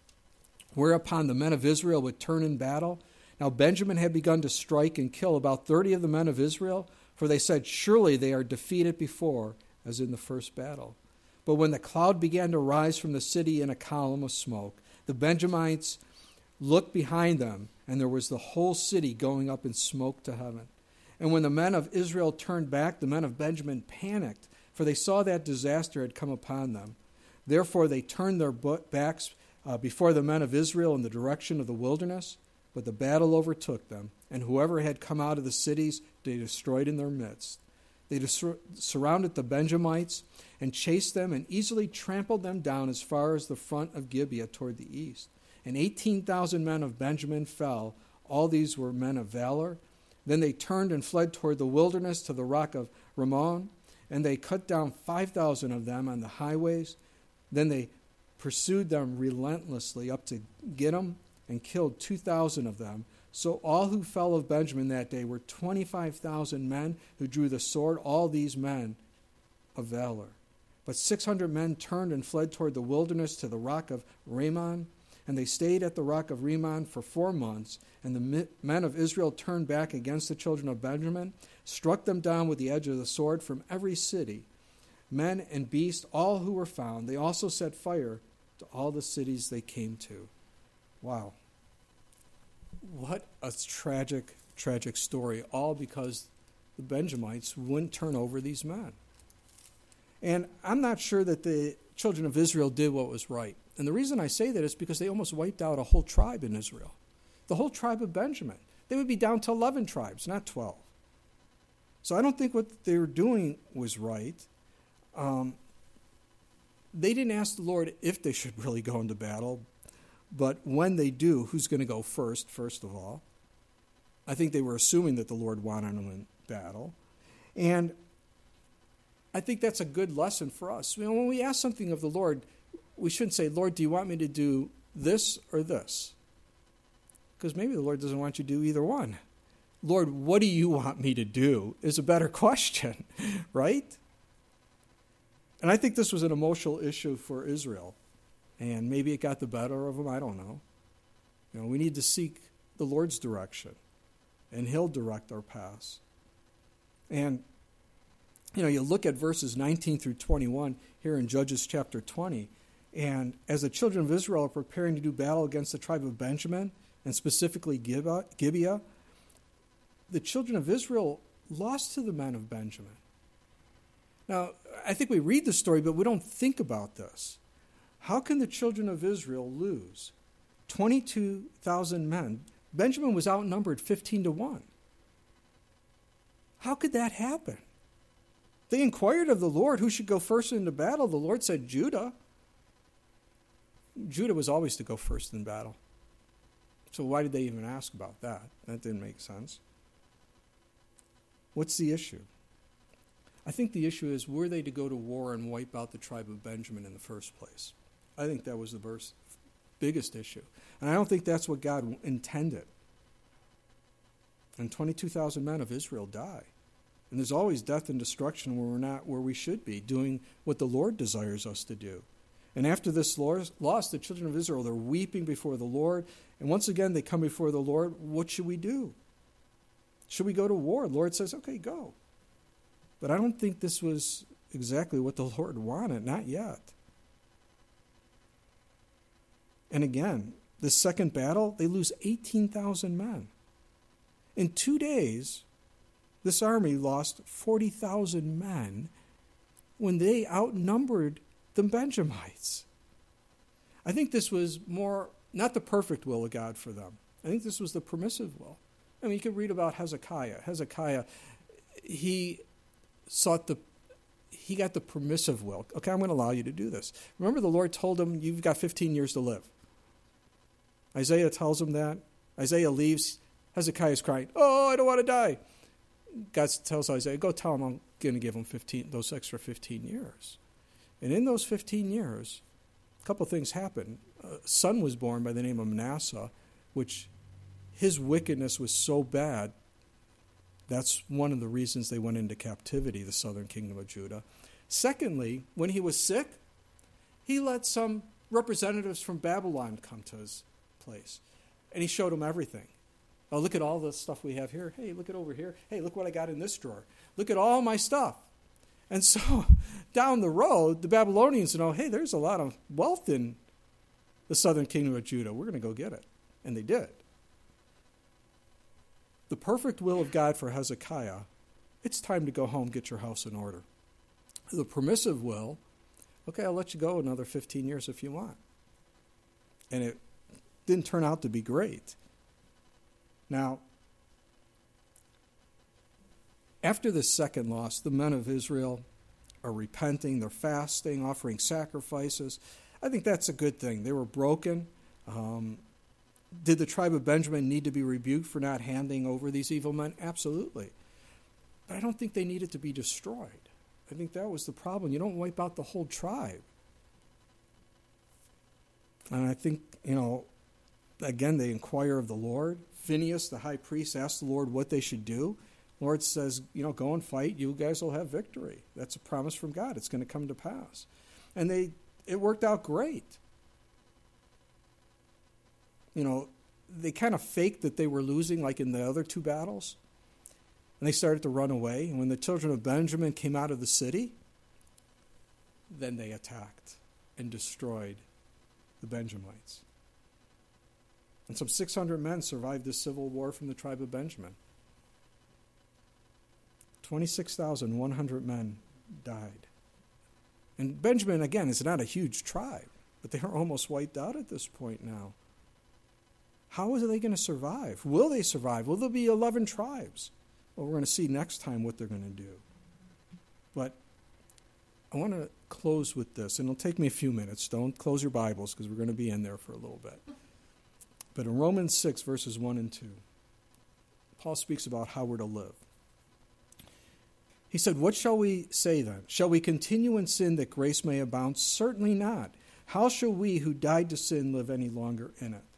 Whereupon the men of Israel would turn in battle. Now Benjamin had begun to strike and kill about thirty of the men of Israel, for they said, "Surely they are defeated before, as in the first battle." But when the cloud began to rise from the city in a column of smoke, the Benjamites looked behind them, and there was the whole city going up in smoke to heaven. And when the men of Israel turned back, the men of Benjamin panicked, for they saw that disaster had come upon them. Therefore they turned their backs uh, before the men of Israel in the direction of the wilderness, but the battle overtook them, and whoever had come out of the cities they destroyed in their midst. They dis- surrounded the Benjamites and chased them and easily trampled them down as far as the front of Gibeah toward the east. And eighteen thousand men of Benjamin fell. All these were men of valor. Then they turned and fled toward the wilderness to the rock of Rimmon, and they cut down five thousand of them on the highways. Then they pursued them relentlessly up to Gittim and killed two thousand of them. So all who fell of Benjamin that day were twenty-five thousand men who drew the sword, all these men of valor. But six hundred men turned and fled toward the wilderness to the rock of Rimmon, and they stayed at the rock of Rimmon for four months. And the men of Israel turned back against the children of Benjamin, struck them down with the edge of the sword from every city, men and beasts, all who were found. They also set fire to all the cities they came to. Wow. What a tragic, tragic story, all because the Benjamites wouldn't turn over these men. And I'm not sure that the children of Israel did what was right. And the reason I say that is because they almost wiped out a whole tribe in Israel. The whole tribe of Benjamin. They would be down to eleven tribes, not twelve. So I don't think what they were doing was right. Um, they didn't ask the Lord if they should really go into battle, but when they do, who's going to go first, first of all. I think they were assuming that the Lord wanted them in battle. And I think that's a good lesson for us. You know, when we ask something of the Lord, we shouldn't say, Lord, do you want me to do this or this? Because maybe the Lord doesn't want you to do either one. Lord, what do you want me to do is a better question, right? And I think this was an emotional issue for Israel. And maybe it got the better of them, I don't know. You know, we need to seek the Lord's direction, and He'll direct our paths. And, you know, you look at verses nineteen through twenty-one here in Judges chapter twenty, and as the children of Israel are preparing to do battle against the tribe of Benjamin, and specifically Gibeah, Gibeah, the children of Israel lost to the men of Benjamin. Now, I think we read the story, but we don't think about this. How can the children of Israel lose? twenty-two thousand men. Benjamin was outnumbered fifteen to one. How could that happen? They inquired of the Lord who should go first into battle. The Lord said Judah. Judah was always to go first in battle. So why did they even ask about that? That didn't make sense. What's the issue? I think the issue is, were they to go to war and wipe out the tribe of Benjamin in the first place? I think that was the first, biggest issue. And I don't think that's what God intended. And twenty-two thousand men of Israel die. And there's always death and destruction where we're not where we should be, doing what the Lord desires us to do. And after this loss, the children of Israel, they're weeping before the Lord. And once again, they come before the Lord. What should we do? Should we go to war? The Lord says, okay, go. But I don't think this was exactly what the Lord wanted, not yet. And again, the second battle, they lose eighteen thousand men. In two days, this army lost forty thousand men when they outnumbered the Benjamites. I think this was more, not the perfect will of God for them. I think this was the permissive will. I mean, you could read about Hezekiah. Hezekiah, he sought the, he got the permissive will. Okay, I'm going to allow you to do this. Remember, the Lord told him, you've got fifteen years to live. Isaiah tells him that. Isaiah leaves. Hezekiah's crying, oh, I don't want to die. God tells Isaiah, go tell him I'm going to give him fifteen, those extra fifteen years. And in those fifteen years, a couple things happened. A son was born by the name of Manasseh, which his wickedness was so bad, that's one of the reasons they went into captivity, the southern kingdom of Judah. Secondly, when he was sick, he let some representatives from Babylon come to his place. And he showed them everything. Oh, look at all the stuff we have here. Hey, look at over here. Hey, look what I got in this drawer. Look at all my stuff. And so down the road, the Babylonians know, hey, there's a lot of wealth in the southern kingdom of Judah. We're going to go get it. And they did. The perfect will of God for Hezekiah, it's time to go home, get your house in order. The permissive will Okay, I'll let you go another fifteen years if you want. And it didn't turn out to be great. Now, after this second loss, the men of Israel are repenting, they're fasting, offering sacrifices. I think that's a good thing. They were broken. Um, did the tribe of Benjamin need to be rebuked for not handing over these evil men? Absolutely. But I don't think they needed to be destroyed. I think that was the problem. You don't wipe out the whole tribe. And I think, you know, again, they inquire of the Lord. Phinehas, the high priest, asked the Lord what they should do. The Lord says, you know, go and fight. You guys will have victory. That's a promise from God. It's going to come to pass. And they, it worked out great. You know, they kind of faked that they were losing like in the other two battles. And they started to run away. And when the children of Benjamin came out of the city, then they attacked and destroyed the Benjamites. And some six hundred men survived this civil war from the tribe of Benjamin. twenty-six thousand one hundred men died. And Benjamin, again, is not a huge tribe, but they are almost wiped out at this point now. How are they going to survive? Will they survive? Will there be eleven tribes? Well, we're going to see next time what they're going to do. But I want to close with this, and it'll take me a few minutes. Don't close your Bibles because we're going to be in there for a little bit. But in Romans six, verses one and two, Paul speaks about how we're to live. He said, what shall we say then? Shall we continue in sin that grace may abound? Certainly not. How shall we who died to sin live any longer in it?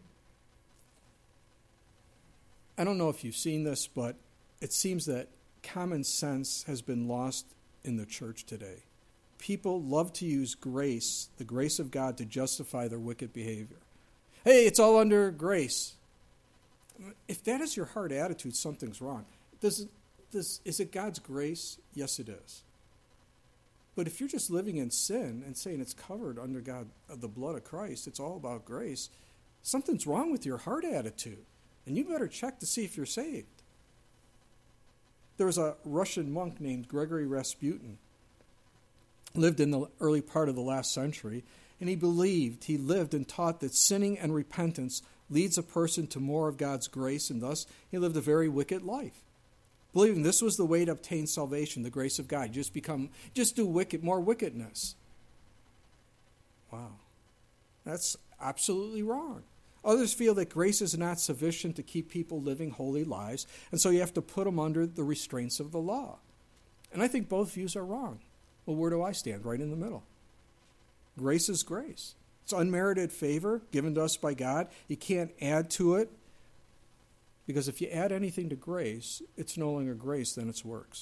I don't know if you've seen this, but it seems that common sense has been lost in the church today. People love to use grace, the grace of God, to justify their wicked behavior. Hey, it's all under grace. If that is your heart attitude, something's wrong. Does it, does, is it God's grace? Yes, it is. But if you're just living in sin and saying it's covered under God, the blood of Christ, it's all about grace, something's wrong with your heart attitude. And you better check to see if you're saved. There was a Russian monk named Gregory Rasputin, lived in the early part of the last century, and he believed, he lived and taught that sinning and repentance leads a person to more of God's grace, and thus he lived a very wicked life. Believing this was the way to obtain salvation, the grace of God. Just become, just do wicked, more wickedness. Wow. That's absolutely wrong. Others feel that grace is not sufficient to keep people living holy lives, and so you have to put them under the restraints of the law. And I think both views are wrong. Well, where do I stand? Right in the middle. Grace is grace. It's unmerited favor given to us by God. You can't add to it, because if you add anything to grace, it's no longer grace, then it's works.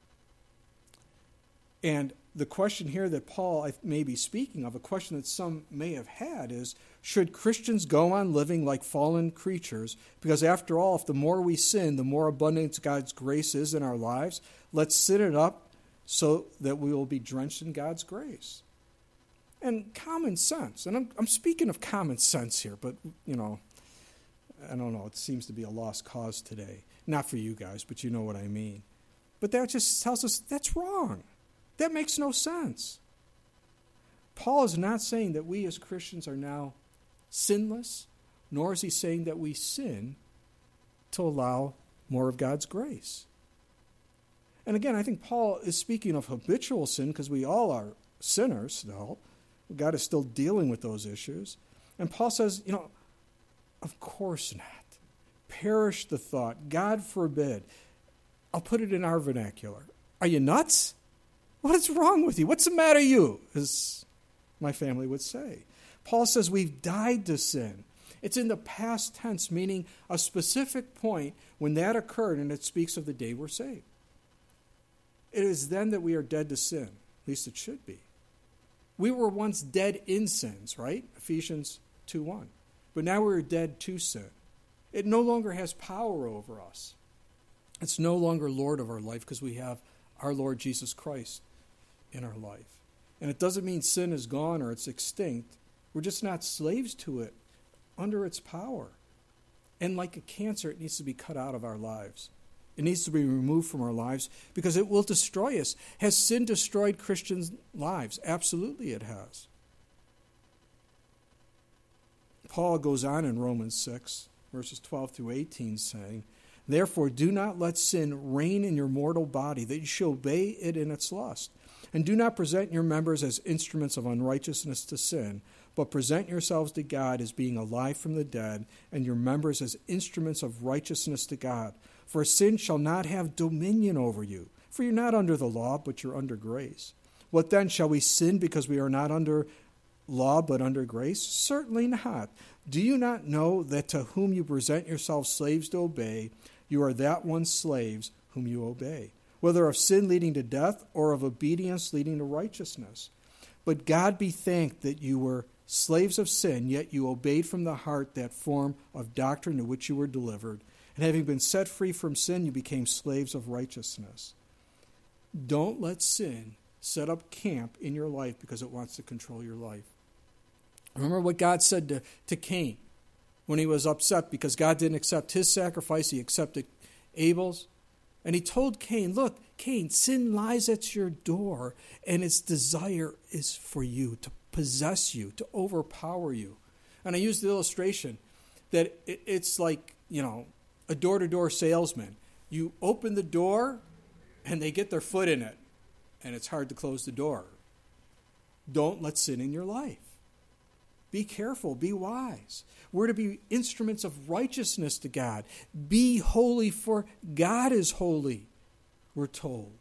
And the question here that Paul may be speaking of, a question that some may have had, is, should Christians go on living like fallen creatures? Because after all, if the more we sin, the more abundant God's grace is in our lives, let's sit it up so that we will be drenched in God's grace. And common sense, and I'm, I'm speaking of common sense here, but, you know, I don't know, it seems to be a lost cause today. Not for you guys, but you know what I mean. But that just tells us that's wrong. That makes no sense. Paul is not saying that we as Christians are now sinless, nor is he saying that we sin to allow more of God's grace. And again, I think Paul is speaking of habitual sin, because we all are sinners still. God is still dealing with those issues. And Paul says, you know, of course not. Perish the thought. God forbid. I'll put it in our vernacular. Are you nuts? What is wrong with you? What's the matter you? As my family would say. Paul says we've died to sin. It's in the past tense, meaning a specific point when that occurred, and it speaks of the day we're saved. It is then that we are dead to sin. At least it should be. We were once dead in sins, right? Ephesians two one. But now we're dead to sin. It no longer has power over us. It's no longer Lord of our life, because we have our Lord Jesus Christ in our life. And it doesn't mean sin is gone or it's extinct. We're just not slaves to it, under its power. And like a cancer, it needs to be cut out of our lives It needs to be removed from our lives because it will destroy us. Has sin destroyed Christians' lives? Absolutely it has. Paul goes on in Romans six, verses twelve through eighteen, saying, "Therefore do not let sin reign in your mortal body, that you shall obey it in its lust. And do not present your members as instruments of unrighteousness to sin, but present yourselves to God as being alive from the dead, and your members as instruments of righteousness to God. For sin shall not have dominion over you. For you're not under the law, but you're under grace. What then, shall we sin because we are not under law, but under grace? Certainly not. Do you not know that to whom you present yourselves slaves to obey, you are that one's slaves whom you obey, whether of sin leading to death or of obedience leading to righteousness? But God be thanked that you were slaves of sin, yet you obeyed from the heart that form of doctrine to which you were delivered. And having been set free from sin, you became slaves of righteousness." Don't let sin set up camp in your life because it wants to control your life. Remember what God said to, to Cain when he was upset because God didn't accept his sacrifice, he accepted Abel's. And he told Cain, look, Cain, sin lies at your door, and its desire is for you, to possess you, to overpower you. And I used the illustration that it's like, you know, a door-to-door salesman. You open the door, and they get their foot in it, and it's hard to close the door. Don't let sin in your life. Be careful. Be wise. We're to be instruments of righteousness to God. Be holy, for God is holy, we're told.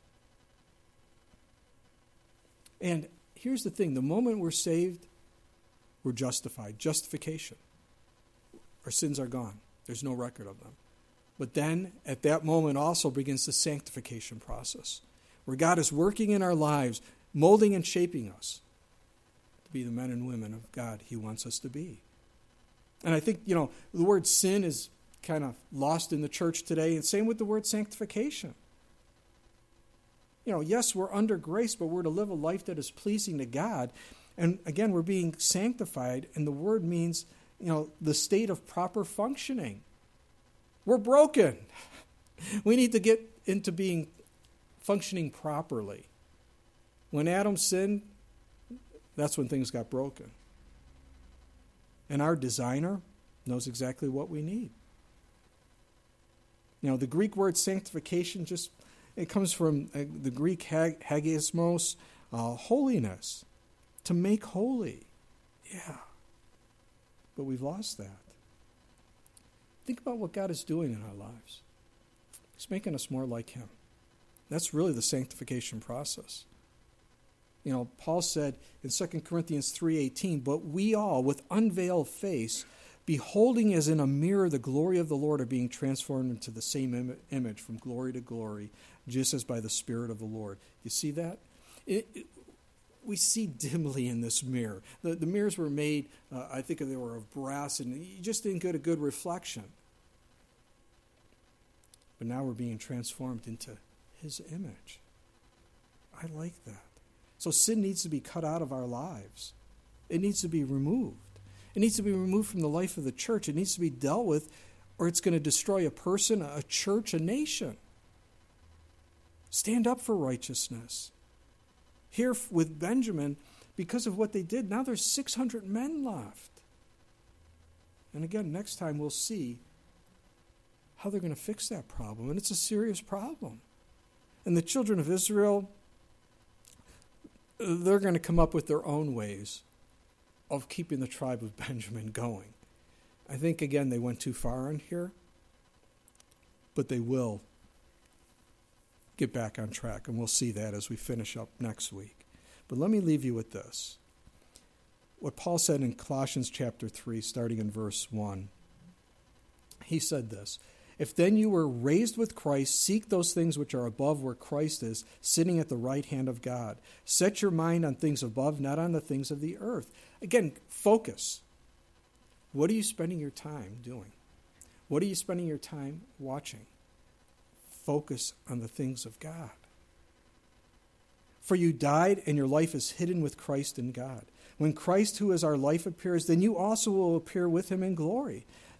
And here's the thing. The moment we're saved, we're justified. Justification. Our sins are gone. There's no record of them. But then, at that moment also begins the sanctification process, where God is working in our lives, molding and shaping us to be the men and women of God He wants us to be. And I think, you know, the word sin is kind of lost in the church today, and same with the word sanctification. You know, yes, we're under grace, but we're to live a life that is pleasing to God. And again, we're being sanctified, and the word means, you know, the state of proper functioning. We're broken. We need to get into being functioning properly. When Adam sinned, that's when things got broken. And our designer knows exactly what we need. You know, the Greek word sanctification just, it comes from uh, the Greek hag, hagiosmos, uh, holiness, to make holy. Yeah. But we've lost that. Think about what God is doing in our lives. He's making us more like Him. That's really the sanctification process. You know, Paul said in Second Corinthians three eighteen, "But we all, with unveiled face, beholding as in a mirror the glory of the Lord, are being transformed into the same Im- image from glory to glory, just as by the Spirit of the Lord." You see that? It, it, we see dimly in this mirror. The, the mirrors were made, uh, I think they were of brass, and you just didn't get a good reflection. But now we're being transformed into His image. I like that. So sin needs to be cut out of our lives. It needs to be removed. It needs to be removed from the life of the church. It needs to be dealt with, or it's going to destroy a person, a church, a nation. Stand up for righteousness. Here with Benjamin, because of what they did, now there's six hundred men left. And again, next time we'll see how they're going to fix that problem. And it's a serious problem. And the children of Israel, they're going to come up with their own ways of keeping the tribe of Benjamin going. I think, again, they went too far in here, but they will get back on track, and we'll see that as we finish up next week. But let me leave you with this. What Paul said in Colossians chapter three, starting in verse one. He said this, "If then you were raised with Christ, seek those things which are above where Christ is, sitting at the right hand of God. Set your mind on things above, not on the things of the earth." Again, focus. What are you spending your time doing? What are you spending your time watching? Focus on the things of God. "For you died, and your life is hidden with Christ in God. When Christ, who is our life, appears, then you also will appear with Him in glory.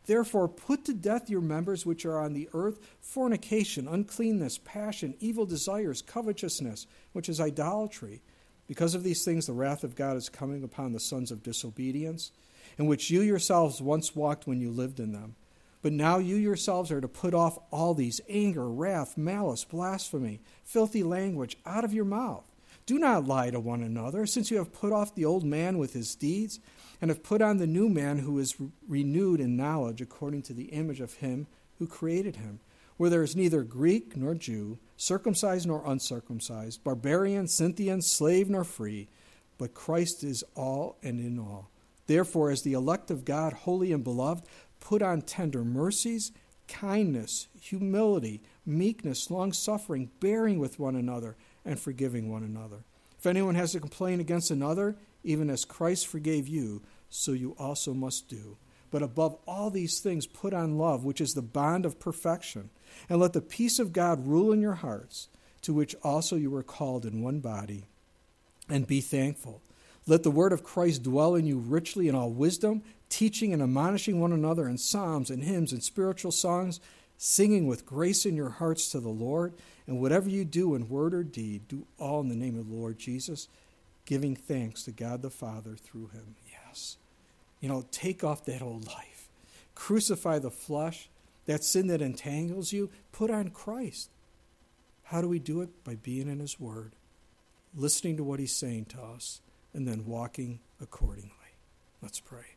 Therefore, put to death your members which are on the earth, fornication, uncleanness, passion, evil desires, covetousness, which is idolatry. Because of these things, the wrath of God is coming upon the sons of disobedience, in which you yourselves once walked when you lived in them. But now you yourselves are to put off all these: anger, wrath, malice, blasphemy, filthy language out of your mouth. Do not lie to one another, since you have put off the old man with his deeds, and have put on the new man, who is re- renewed in knowledge according to the image of him who created him, where there is neither Greek nor Jew, circumcised nor uncircumcised, barbarian, Scythian, slave nor free, but Christ is all and in all. Therefore, as the elect of God, holy and beloved, put on tender mercies, kindness, humility, meekness, long-suffering, bearing with one another, and forgiving one another. If anyone has a complaint against another, even as Christ forgave you, so you also must do. But above all these things, put on love, which is the bond of perfection. And let the peace of God rule in your hearts, to which also you were called in one body. And be thankful. Let the word of Christ dwell in you richly in all wisdom, teaching and admonishing one another in psalms and hymns and spiritual songs, singing with grace in your hearts to the Lord. And whatever you do in word or deed, do all in the name of the Lord Jesus, giving thanks to God the Father through him. Yes. You know, take off that old life. Crucify the flesh, that sin that entangles you. Put on Christ. How do we do it? By being in his word, listening to what he's saying to us, and then walking accordingly. Let's pray.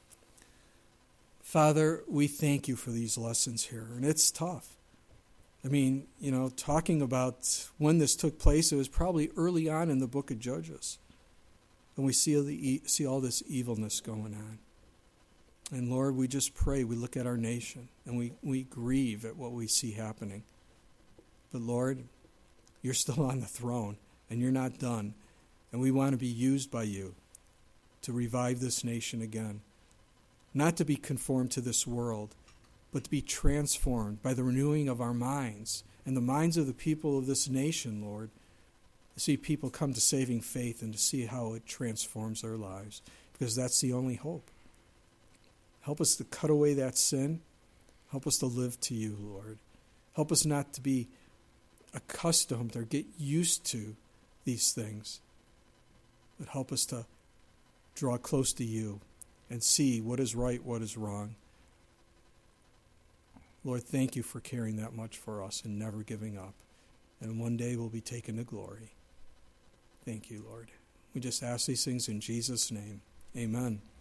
Father, we thank you for these lessons here, and it's tough. I mean, you know, talking about when this took place, it was probably early on in the book of Judges. And we see all, the, see all this evilness going on. And Lord, we just pray, we look at our nation, and we, we grieve at what we see happening. But Lord, you're still on the throne, and you're not done. And we want to be used by you to revive this nation again. Not to be conformed to this world, but to be transformed by the renewing of our minds and the minds of the people of this nation, Lord, to see people come to saving faith and to see how it transforms their lives, because that's the only hope. Help us to cut away that sin. Help us to live to you, Lord. Help us not to be accustomed or get used to these things, but help us to draw close to you and see what is right, what is wrong. Lord, thank you for caring that much for us and never giving up. And one day we'll be taken to glory. Thank you, Lord. We just ask these things in Jesus' name. Amen.